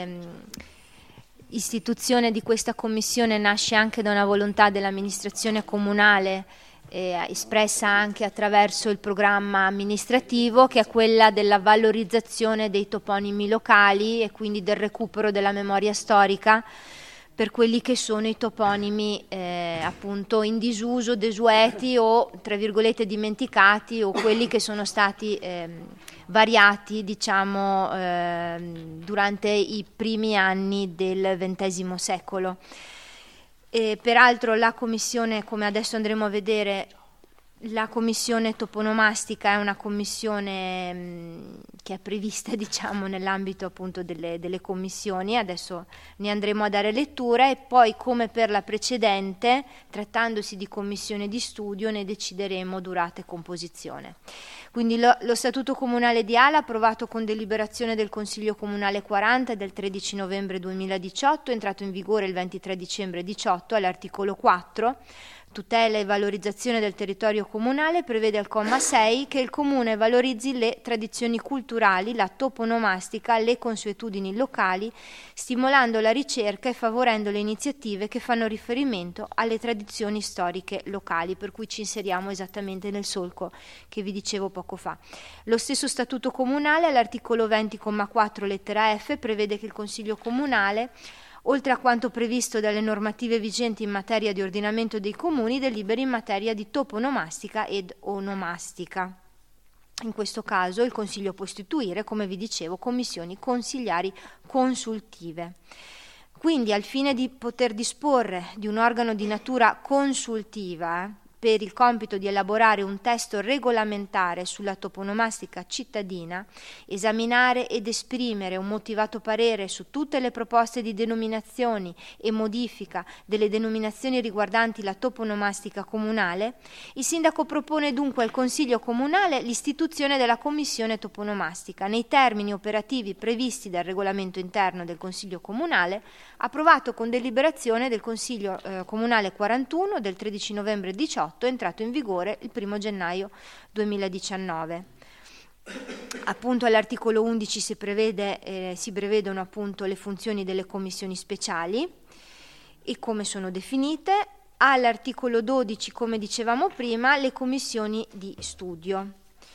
istituzione di questa commissione nasce anche da una volontà dell'amministrazione comunale espressa anche attraverso il programma amministrativo, che è quella della valorizzazione dei toponimi locali e quindi del recupero della memoria storica per quelli che sono i toponimi appunto in disuso, desueti o tra virgolette dimenticati, o quelli che sono stati variati diciamo durante i primi anni del XX secolo. Peraltro la commissione, come adesso andremo a vedere, la commissione toponomastica è una commissione che è prevista diciamo nell'ambito appunto delle commissioni, adesso ne andremo a dare lettura, e poi come per la precedente, trattandosi di commissione di studio, ne decideremo durata e composizione. Quindi lo Statuto Comunale di Ala, approvato con deliberazione del Consiglio Comunale 40 del 13 novembre 2018, è entrato in vigore il 23 dicembre 18, all'articolo 4, tutela e valorizzazione del territorio comunale, prevede al comma 6 che il Comune valorizzi le tradizioni culturali, la toponomastica, le consuetudini locali, stimolando la ricerca e favorendo le iniziative che fanno riferimento alle tradizioni storiche locali, per cui ci inseriamo esattamente nel solco che vi dicevo poco fa. Lo stesso Statuto Comunale, all'articolo 20,4 lettera F, prevede che il Consiglio Comunale, oltre a quanto previsto dalle normative vigenti in materia di ordinamento dei comuni, deliberi in materia di toponomastica ed onomastica. In questo caso il Consiglio può istituire, come vi dicevo, commissioni consigliari consultive. Quindi, al fine di poter disporre di un organo di natura consultiva, per il compito di elaborare un testo regolamentare sulla toponomastica cittadina, esaminare ed esprimere un motivato parere su tutte le proposte di denominazioni e modifica delle denominazioni riguardanti la toponomastica comunale, il sindaco propone dunque al Consiglio Comunale l'istituzione della Commissione toponomastica nei termini operativi previsti dal regolamento interno del Consiglio Comunale, approvato con deliberazione del Consiglio Comunale 41 del 13 novembre 18, entrato in vigore il 1 gennaio 2019. Appunto all'articolo 11 si prevedono appunto le funzioni delle commissioni speciali e come sono definite. All'articolo 12, come dicevamo prima, le commissioni di studio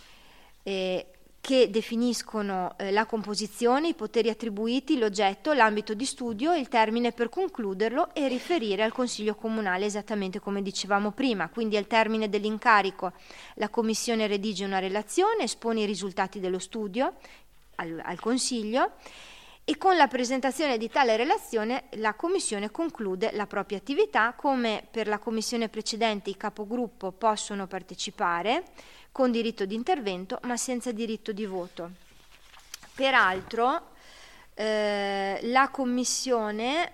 che definiscono la composizione, i poteri attribuiti, l'oggetto, l'ambito di studio, il termine per concluderlo e riferire al Consiglio Comunale, esattamente come dicevamo prima. Quindi al termine dell'incarico la Commissione redige una relazione, espone i risultati dello studio al Consiglio e con la presentazione di tale relazione la Commissione conclude la propria attività. Come per la Commissione precedente, i capogruppo possono partecipare con diritto di intervento ma senza diritto di voto. Peraltro la Commissione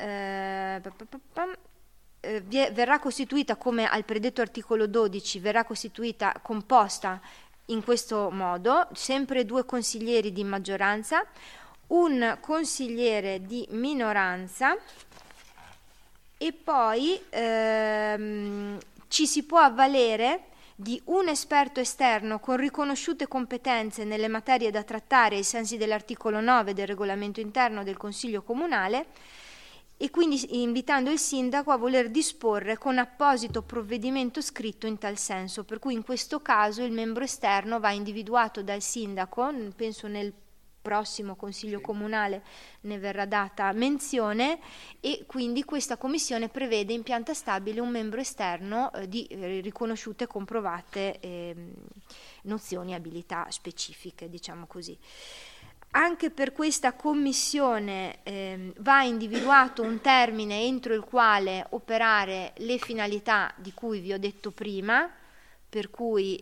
verrà costituita, come al predetto articolo 12, verrà costituita, composta in questo modo: sempre 2 consiglieri di maggioranza, un consigliere di minoranza e poi ci si può avvalere di un esperto esterno con riconosciute competenze nelle materie da trattare ai sensi dell'articolo 9 del regolamento interno del Consiglio Comunale, e quindi invitando il sindaco a voler disporre con apposito provvedimento scritto in tal senso, per cui in questo caso il membro esterno va individuato dal sindaco, penso nel prossimo Consiglio Comunale ne verrà data menzione, e quindi questa commissione prevede in pianta stabile un membro esterno di riconosciute e comprovate nozioni e abilità specifiche, diciamo così. Anche per questa commissione va individuato un termine entro il quale operare le finalità di cui vi ho detto prima, per cui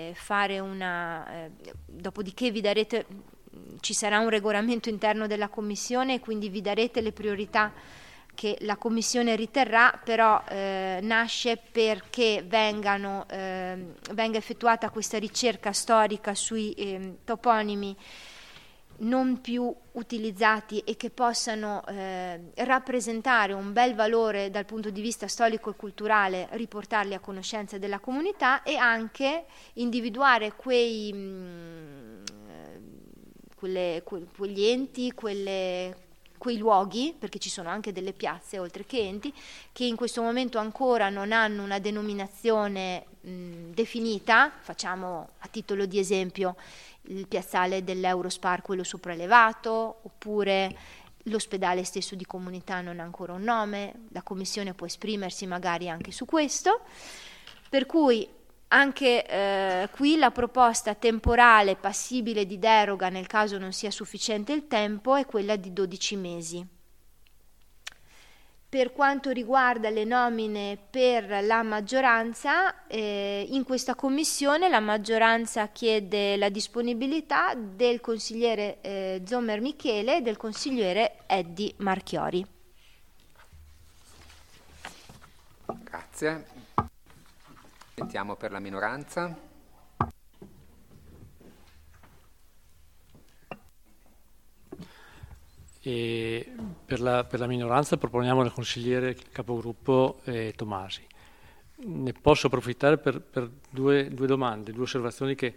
dopodiché vi darete, ci sarà un regolamento interno della commissione e quindi vi darete le priorità che la commissione riterrà, però nasce perché venga effettuata questa ricerca storica sui toponimi non più utilizzati e che possano rappresentare un bel valore dal punto di vista storico e culturale, riportarli a conoscenza della comunità, e anche individuare quegli enti, quei luoghi, perché ci sono anche delle piazze oltre che enti, che in questo momento ancora non hanno una denominazione definita. Facciamo a titolo di esempio il piazzale dell'Eurospar, quello sopraelevato, oppure l'ospedale stesso di comunità non ha ancora un nome. La commissione può esprimersi magari anche su questo, per cui anche qui la proposta temporale passibile di deroga nel caso non sia sufficiente il tempo è quella di 12 mesi. Per quanto riguarda le nomine per la maggioranza, in questa commissione la maggioranza chiede la disponibilità del consigliere Zommer Michele e del consigliere Eddi Marchiori. Grazie. Sentiamo per la minoranza. E per la minoranza proponiamo il consigliere capogruppo Tomasi. Ne posso approfittare per due domande, 2 osservazioni che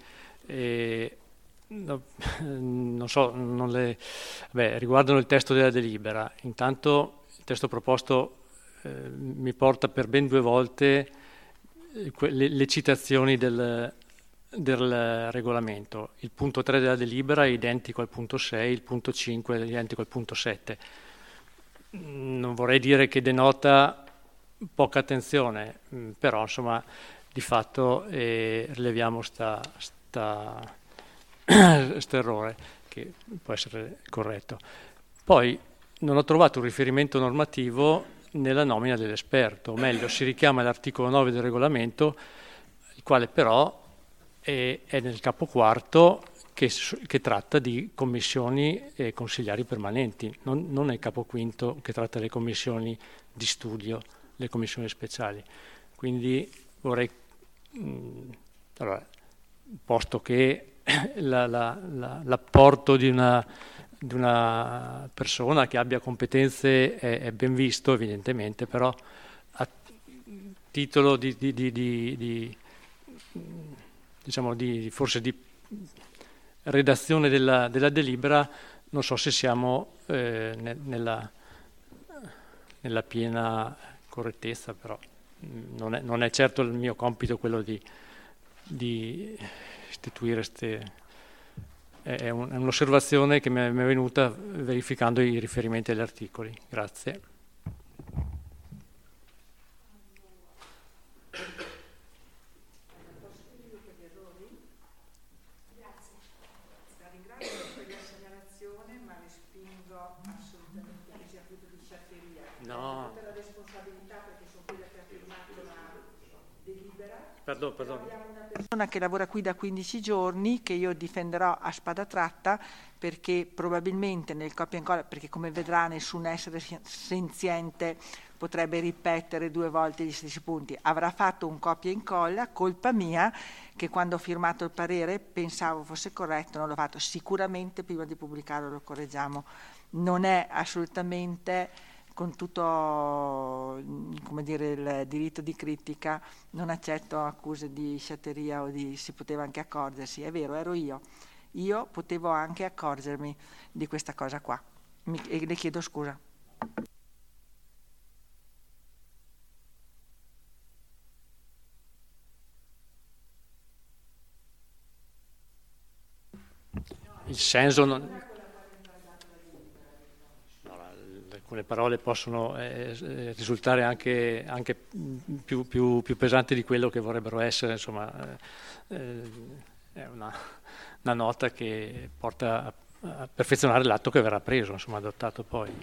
riguardano il testo della delibera. Intanto il testo proposto mi porta per ben 2 volte le citazioni del regolamento. Il punto 3 della delibera è identico al punto 6, il punto 5 è identico al punto 7. Non vorrei dire che denota poca attenzione, però insomma di fatto rileviamo sto errore che può essere corretto. Poi non ho trovato un riferimento normativo nella nomina dell'esperto, o meglio si richiama l'articolo 9 del regolamento, il quale però è nel capo quarto che tratta di commissioni consigliari permanenti, non nel capo quinto che tratta le commissioni di studio, le commissioni speciali. Quindi vorrei, allora, posto che l'apporto di una persona che abbia competenze è ben visto evidentemente, però a titolo forse di redazione della delibera non so se siamo nella piena correttezza, però non è certo il mio compito quello di istituire è un'osservazione che mi è venuta verificando i riferimenti agli articoli. Grazie. No. La responsabilità perché sono quella che ha firmato la delibera. Perdone. Abbiamo una persona che lavora qui da 15 giorni che io difenderò a spada tratta perché probabilmente nel copia e incolla, perché come vedrà nessun essere senziente potrebbe ripetere 2 volte gli stessi punti, avrà fatto un copia e incolla, colpa mia che quando ho firmato il parere pensavo fosse corretto, non l'ho fatto, sicuramente prima di pubblicarlo lo correggiamo, non è assolutamente, con tutto come dire, il diritto di critica, non accetto accuse di sciatteria o di si poteva anche accorgersi, è vero, ero io potevo anche accorgermi di questa cosa qua e le chiedo scusa. Il senso non... Alcune parole possono risultare anche più pesanti di quello che vorrebbero essere, insomma, è una nota che porta a perfezionare l'atto che verrà preso, insomma, adottato poi.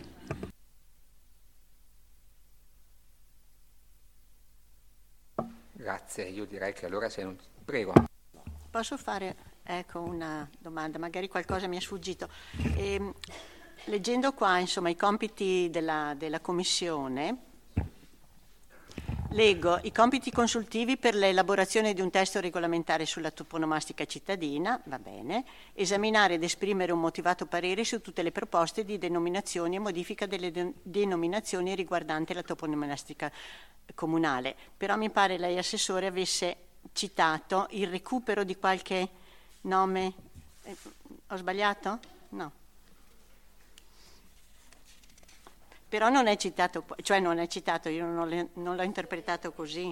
Grazie, io direi che allora se non... Prego. Posso fare una domanda, magari qualcosa mi è sfuggito. Leggendo qua, insomma, i compiti della Commissione, leggo i compiti consultivi per l'elaborazione di un testo regolamentare sulla toponomastica cittadina, va bene, esaminare ed esprimere un motivato parere su tutte le proposte di denominazioni e modifica delle denominazioni riguardanti la toponomastica comunale. Però mi pare lei, Assessore, avesse citato il recupero di qualche nome. Ho sbagliato? No. Però non è citato, cioè non è citato, io non l'ho interpretato così.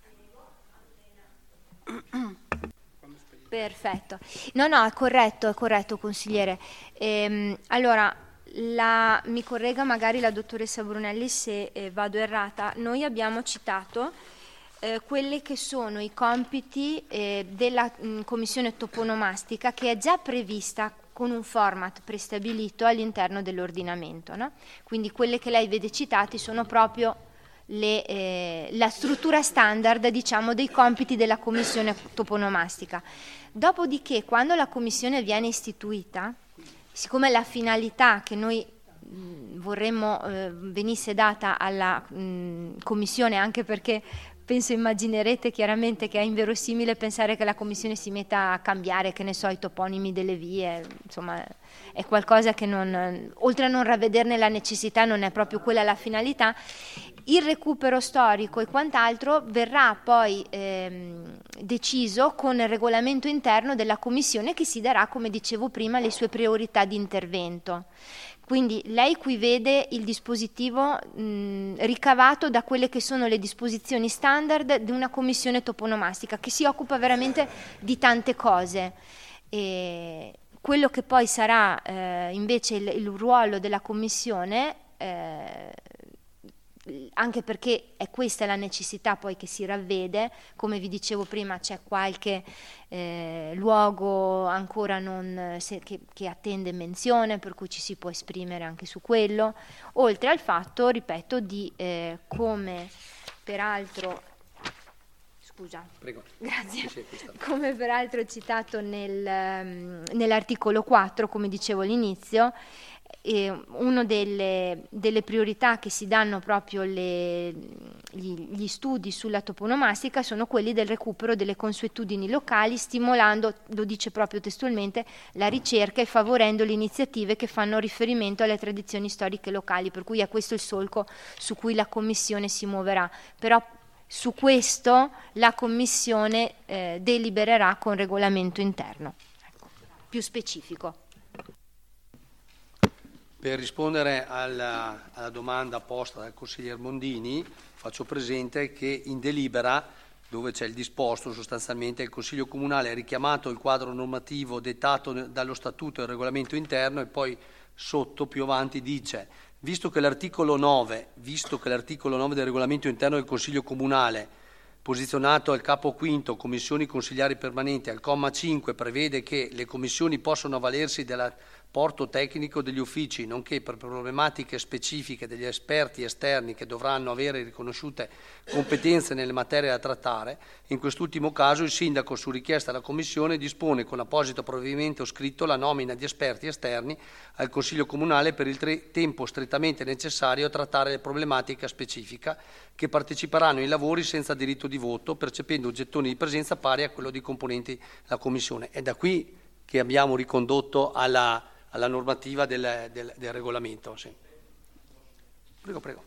Perfetto. No, è corretto consigliere. Allora, mi corregga magari la dottoressa Brunelli se vado errata. Noi abbiamo citato quelli che sono i compiti della commissione toponomastica che è già prevista con un format prestabilito all'interno dell'ordinamento, no? Quindi quelle che lei vede citati sono proprio la struttura standard, diciamo, dei compiti della commissione toponomastica. Dopodiché, quando la commissione viene istituita, siccome la finalità che noi vorremmo venisse data alla commissione, anche perché penso immaginerete chiaramente che è inverosimile pensare che la Commissione si metta a cambiare, che ne so, i toponimi delle vie, insomma è qualcosa che oltre a non ravvederne la necessità, non è proprio quella la finalità. Il recupero storico e quant'altro verrà poi deciso con il regolamento interno della Commissione che si darà, come dicevo prima, le sue priorità di intervento. Quindi lei qui vede il dispositivo ricavato da quelle che sono le disposizioni standard di una commissione toponomastica che si occupa veramente di tante cose. E quello che poi sarà invece il ruolo della commissione anche perché questa è la necessità poi che si ravvede. Come vi dicevo prima, c'è qualche luogo ancora che attende menzione, per cui ci si può esprimere anche su quello, oltre al fatto, ripeto, di come peraltro Prego. Grazie. Come peraltro citato nell'articolo 4, come dicevo all'inizio, una delle priorità che si danno proprio gli studi sulla toponomastica sono quelli del recupero delle consuetudini locali, stimolando, lo dice proprio testualmente, la ricerca e favorendo le iniziative che fanno riferimento alle tradizioni storiche locali, per cui è questo il solco su cui la Commissione si muoverà. Però su questo la Commissione delibererà con regolamento interno, più specifico. Per rispondere alla domanda posta dal consigliere Mondini, faccio presente che in delibera, dove c'è il disposto, sostanzialmente il Consiglio Comunale ha richiamato il quadro normativo dettato dallo Statuto e il regolamento interno, e poi sotto, più avanti, dice: visto che l'articolo 9 del regolamento interno del Consiglio Comunale, posizionato al capo quinto, commissioni consigliari permanenti, al comma 5, prevede che le commissioni possono avvalersi dell'apporto tecnico degli uffici, nonché per problematiche specifiche degli esperti esterni che dovranno avere riconosciute competenze nelle materie da trattare, in quest'ultimo caso il sindaco, su richiesta della commissione, dispone con apposito provvedimento scritto la nomina di esperti esterni al Consiglio Comunale per il tempo strettamente necessario a trattare le problematiche specifica, che parteciperanno ai lavori senza diritto di voto, percependo gettoni di presenza pari a quello dei componenti della Commissione. È da qui che abbiamo ricondotto alla normativa del regolamento. Sì. Prego.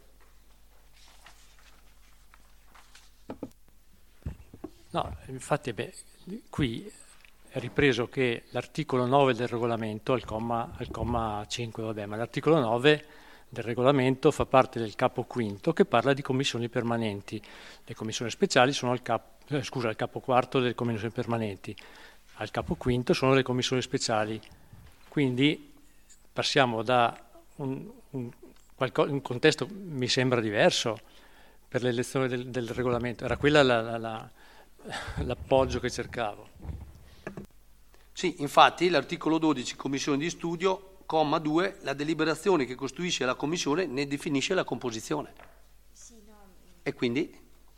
No, infatti qui è ripreso che l'articolo 9 del regolamento, al comma 5, ma l'articolo 9 del regolamento fa parte del capo quinto, che parla di commissioni permanenti. Le commissioni speciali sono al capo quarto delle commissioni permanenti, al capo quinto sono le commissioni speciali. Quindi passiamo da un contesto, mi sembra diverso, per l'elezione del regolamento. Era quella l'appoggio che cercavo. Sì, infatti l'articolo 12, commissione di studio, comma 2, la deliberazione che costituisce la commissione ne definisce la composizione. E quindi?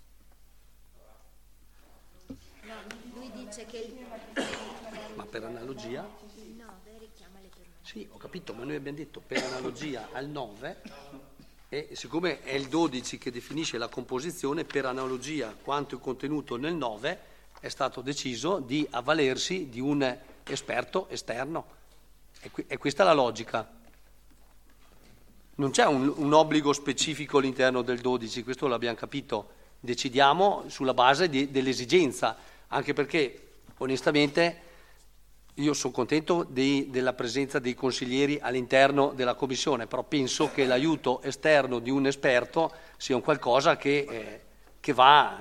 No, lui dice che... Ma per analogia? Sì, ho capito, ma noi abbiamo detto per analogia al 9, e siccome è il 12 che definisce la composizione, per analogia quanto è contenuto nel 9, è stato deciso di avvalersi di un esperto esterno. E questa è la logica. Non c'è un obbligo specifico all'interno del 12, questo l'abbiamo capito. Decidiamo sulla base dell'esigenza, anche perché onestamente io sono contento della presenza dei consiglieri all'interno della commissione, però penso che l'aiuto esterno di un esperto sia un qualcosa che va...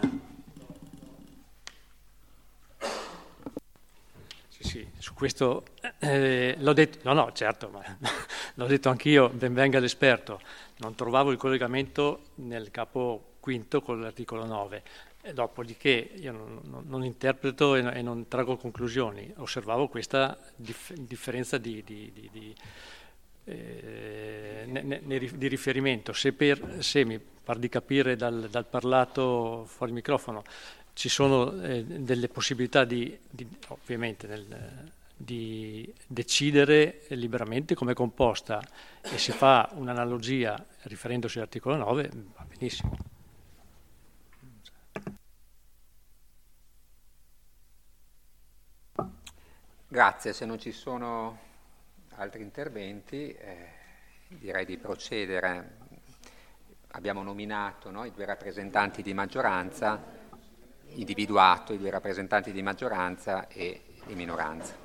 Sì, su questo l'ho detto, no, certo, ma l'ho detto anch'io, ben venga l'esperto. Non trovavo il collegamento nel capo quinto con l'articolo 9. E dopodiché io non interpreto e non traggo conclusioni, osservavo questa differenza di riferimento. Se mi par di capire dal parlato fuori microfono ci sono delle possibilità ovviamente di decidere liberamente come è composta, e si fa un'analogia riferendosi all'articolo 9, va benissimo. Grazie, se non ci sono altri interventi direi di procedere. Abbiamo nominato i due rappresentanti di maggioranza, individuato i due rappresentanti di maggioranza e di minoranza.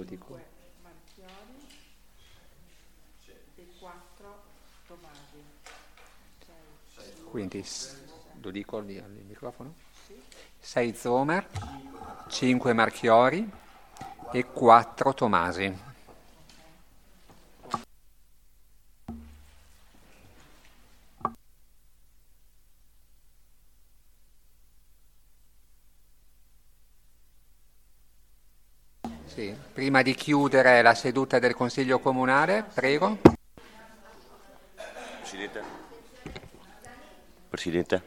lo dico. Marchiori e 4 Tomasi. Quindi lo dico al microfono? 6 Zomer, 5 Marchiori e 4 Tomasi. Sì. Prima di chiudere la seduta del Consiglio Comunale, prego. Presidente.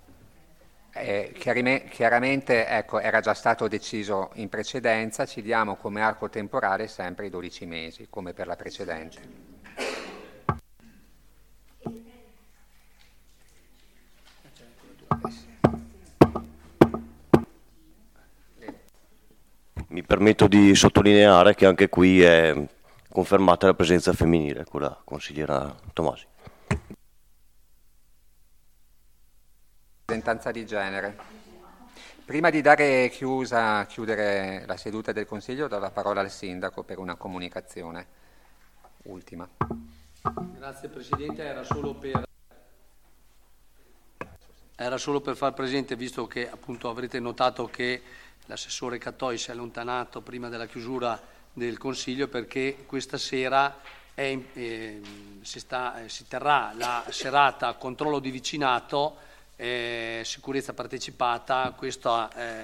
Chiaramente ecco, era già stato deciso in precedenza, ci diamo come arco temporale sempre i 12 mesi, come per la precedente. Mi permetto di sottolineare che anche qui è confermata la presenza femminile con la consigliera Tomasi. Rappresentanza di genere. Prima di chiudere la seduta del Consiglio, do la parola al Sindaco per una comunicazione ultima. Grazie Presidente, era solo per far presente, visto che appunto avrete notato che l'assessore Cattoi si è allontanato prima della chiusura del Consiglio, perché questa sera si terrà la serata controllo di vicinato, sicurezza partecipata, questo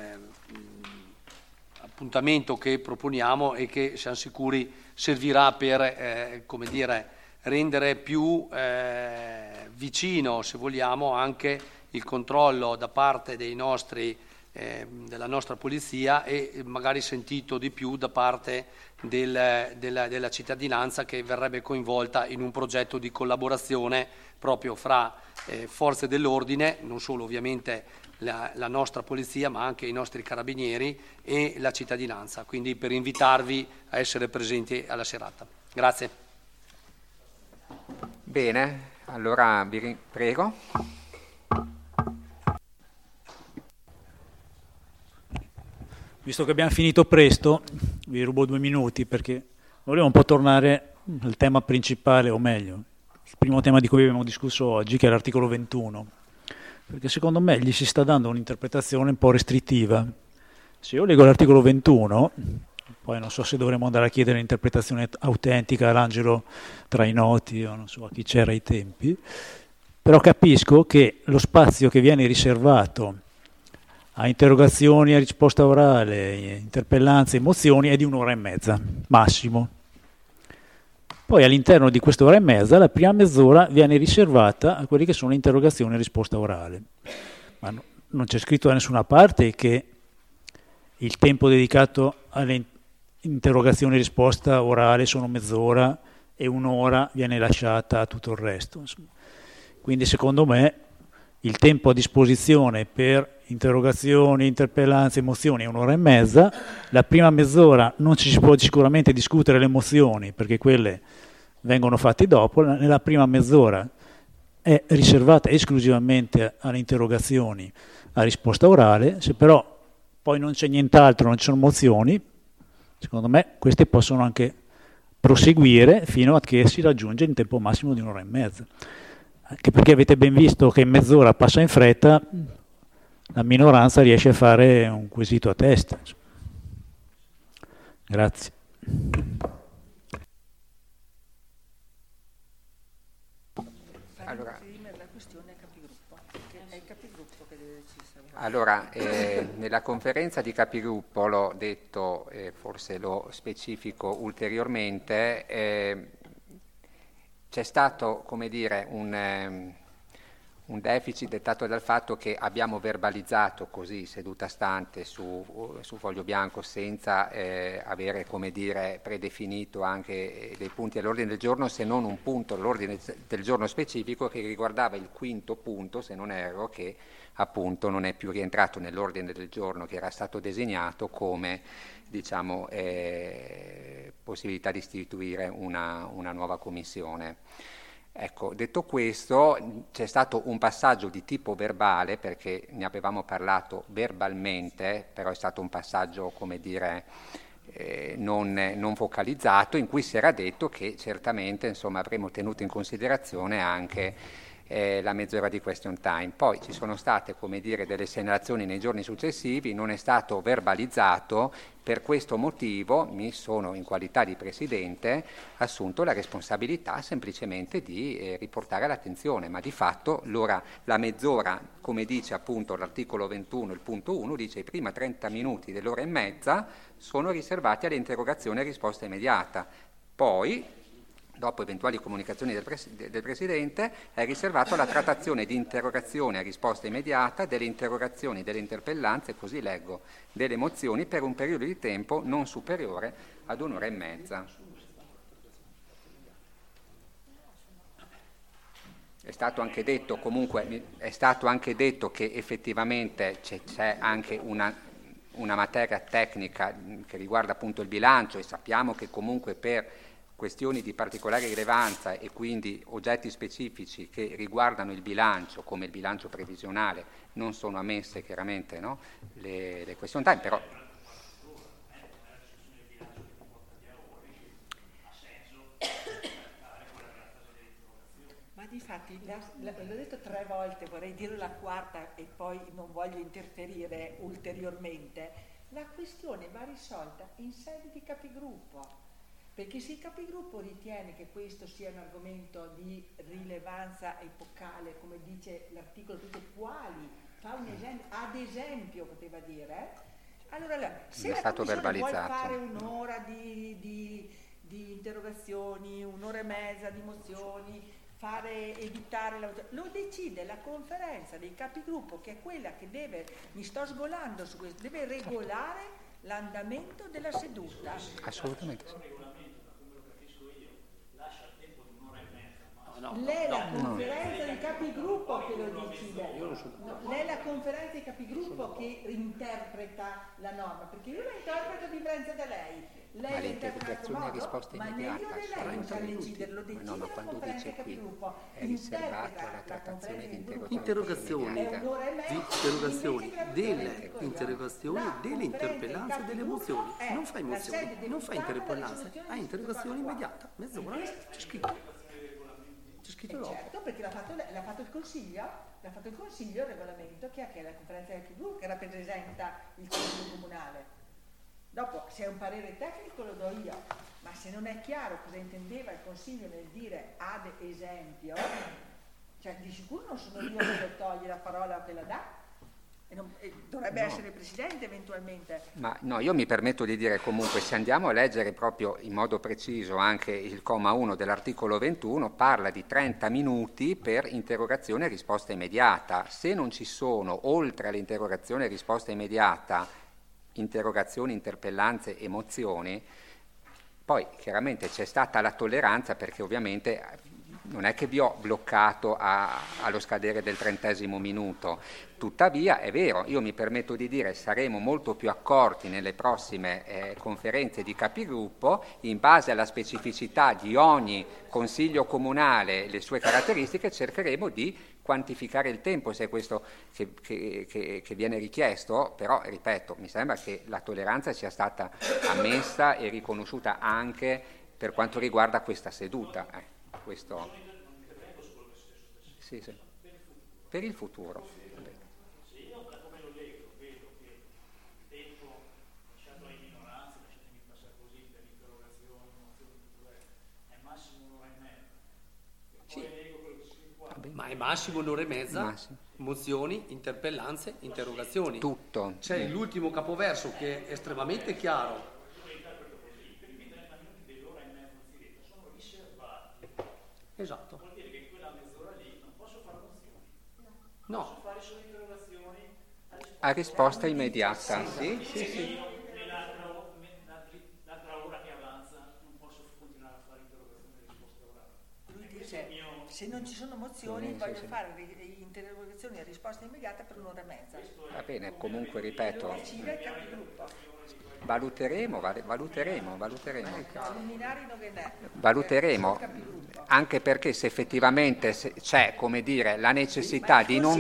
appuntamento che proponiamo e che siamo sicuri servirà per rendere più vicino, se vogliamo, anche il controllo da parte dei nostri della nostra polizia e magari sentito di più da parte della cittadinanza, che verrebbe coinvolta in un progetto di collaborazione proprio fra forze dell'ordine, non solo ovviamente la nostra polizia ma anche i nostri carabinieri e la cittadinanza, quindi per invitarvi a essere presenti alla serata. Grazie. Bene, allora prego. Visto che abbiamo finito presto, vi rubo 2 minuti perché volevo un po' tornare al tema principale, o meglio, il primo tema di cui abbiamo discusso oggi, che è l'articolo 21, perché secondo me gli si sta dando un'interpretazione un po' restrittiva. Se io leggo l'articolo 21, poi non so se dovremmo andare a chiedere l'interpretazione autentica all'Angelo Trainoti o non so a chi c'era ai tempi, però capisco che lo spazio che viene riservato a interrogazioni, a risposta orale, interpellanze, mozioni è di 1 ora e mezza, massimo. Poi all'interno di questa ora e mezza la prima mezz'ora viene riservata a quelli che sono le interrogazioni e risposta orale. Ma non c'è scritto da nessuna parte che il tempo dedicato alle interrogazioni e risposta orale sono mezz'ora e 1 ora viene lasciata a tutto il resto. Quindi secondo me il tempo a disposizione per interrogazioni, interpellanze, mozioni è 1 ora e mezza. La prima mezz'ora non ci si può sicuramente discutere le mozioni perché quelle vengono fatte dopo. Nella prima mezz'ora è riservata esclusivamente alle interrogazioni a risposta orale. Se però poi non c'è nient'altro, non ci sono mozioni, secondo me queste possono anche proseguire fino a che si raggiunge il tempo massimo di 1 ora e mezza. Anche perché avete ben visto che in mezz'ora passa in fretta, la minoranza riesce a fare un quesito a testa. Grazie. Allora, nella conferenza di capigruppo l'ho detto, forse lo specifico ulteriormente, c'è stato, come dire, un deficit dettato dal fatto che abbiamo verbalizzato così, seduta stante, su foglio bianco, senza avere, come dire, predefinito anche dei punti all'ordine del giorno, se non un punto all'ordine del giorno specifico che riguardava il 5° punto, se non erro, che appunto non è più rientrato nell'ordine del giorno che era stato designato come, diciamo, possibilità di istituire una nuova commissione. Ecco, detto questo, c'è stato un passaggio di tipo verbale, perché ne avevamo parlato verbalmente, però è stato un passaggio, come dire, non focalizzato, in cui si era detto che certamente avremmo tenuto in considerazione anche la mezz'ora di question time. Poi ci sono state delle segnalazioni nei giorni successivi, non è stato verbalizzato, per questo motivo mi sono in qualità di Presidente assunto la responsabilità semplicemente di riportare l'attenzione, ma di fatto la mezz'ora, come dice appunto l'articolo 21, il punto 1, dice i primi 30 minuti dell'ora e mezza sono riservati alle interrogazioni e risposta immediata, poi dopo eventuali comunicazioni del Presidente, è riservato alla trattazione di interrogazioni a risposta immediata, delle interrogazioni, delle interpellanze, così leggo, delle mozioni per un periodo di tempo non superiore ad un'ora e mezza. È stato anche detto che effettivamente c'è anche una materia tecnica che riguarda appunto il bilancio, e sappiamo che comunque per questioni di particolare rilevanza e quindi oggetti specifici che riguardano il bilancio, come il bilancio previsionale, non sono ammesse chiaramente le question time, però ma difatti l'ho detto 3 volte, vorrei dire la quarta e poi non voglio interferire ulteriormente, la questione va risolta in sede di capigruppo. Perché se il capigruppo ritiene che questo sia un argomento di rilevanza epocale, come dice l'articolo, quali, fa un esempio, ad esempio poteva dire, allora se la Commissione vuole fare un'ora di interrogazioni, un'ora e mezza di mozioni, editare, lo decide la conferenza dei capigruppo, che è quella che mi sto sgolando su questo, deve regolare l'andamento della seduta. Assolutamente sì. Lei è la conferenza dei capigruppo che lo decide, lei è la conferenza dei capigruppo che interpreta la norma, perché io la interpreto a differenza da lei ma le interrogazioni a risposta immediata lo decide ma quando dice qui è riservato alla trattazione di interrogazioni, delle interrogazioni, delle interpellanze, delle mozioni. Non fai mozioni, non fai interpellanze, hai interrogazioni immediata, mezz'ora, c'è scritto. Certo, perché l'ha fatto il Consiglio, il regolamento che è la conferenza del capigruppo che rappresenta il Consiglio comunale. Dopo, se è un parere tecnico lo do io, ma se non è chiaro cosa intendeva il Consiglio nel dire ad esempio, cioè di sicuro non sono io che toglie la parola che la dà. Dovrebbe essere il Presidente eventualmente. Ma no, io mi permetto di dire comunque, se andiamo a leggere proprio in modo preciso anche il comma 1 dell'articolo 21, parla di 30 minuti per interrogazione e risposta immediata. Se non ci sono, oltre all'interrogazione e risposta immediata, interrogazioni, interpellanze e mozioni, poi chiaramente c'è stata la tolleranza, perché ovviamente non è che vi ho bloccato allo scadere del 30° minuto, tuttavia è vero, io mi permetto di dire saremo molto più accorti nelle prossime conferenze di capigruppo, in base alla specificità di ogni consiglio comunale, le sue caratteristiche, cercheremo di quantificare il tempo, se è questo che viene richiesto, però ripeto, mi sembra che la tolleranza sia stata ammessa e riconosciuta anche per quanto riguarda questa seduta. Questo sì. Per il futuro. Se io da come lo leggo vedo che il tempo lasciato ai minoranze, lasciatemi passare così, per interrogazioni, mozioni, è massimo un'ora e mezza. E poi leggo quello che scrive qua. Ma è massimo un'ora e mezza, mozioni, interpellanze, interrogazioni. Tutto. C'è l'ultimo capoverso che è estremamente chiaro. Esatto. Vuol dire che in quella mezz'ora lì non posso fare mozioni. No. Posso fare solo interrogazioni a risposta immediata. Sì. L'altra ora che avanza non posso continuare a fare interrogazioni e risposte orali. Lui dice, se non ci sono mozioni voglio fare interrogazioni e risposta immediata per un'ora e mezza. Va bene, comunque ripeto. Lo decide il capogruppo. Valuteremo, anche perché se effettivamente c'è, come dire, la necessità di non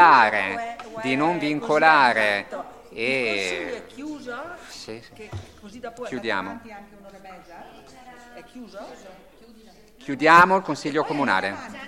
vincolare il Consiglio è chiuso? sì. Che Così dopo Chiudiamo. anche un'ora e mezza? È chiuso? Chiudiamo il Consiglio Comunale.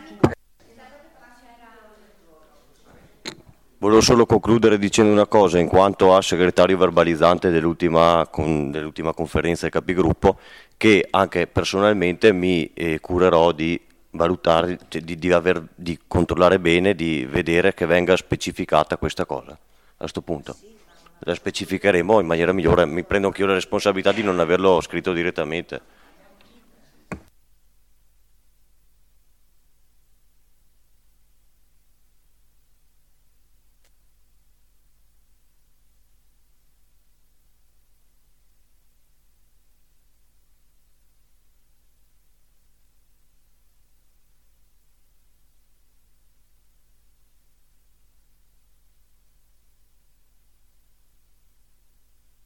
Volevo solo concludere dicendo una cosa, in quanto a segretario verbalizzante dell'ultima conferenza dei capigruppo, che anche personalmente mi curerò di valutare, di controllare bene, di vedere che venga specificata questa cosa. A questo punto la specificheremo in maniera migliore. Mi prendo anch'io la responsabilità di non averlo scritto direttamente.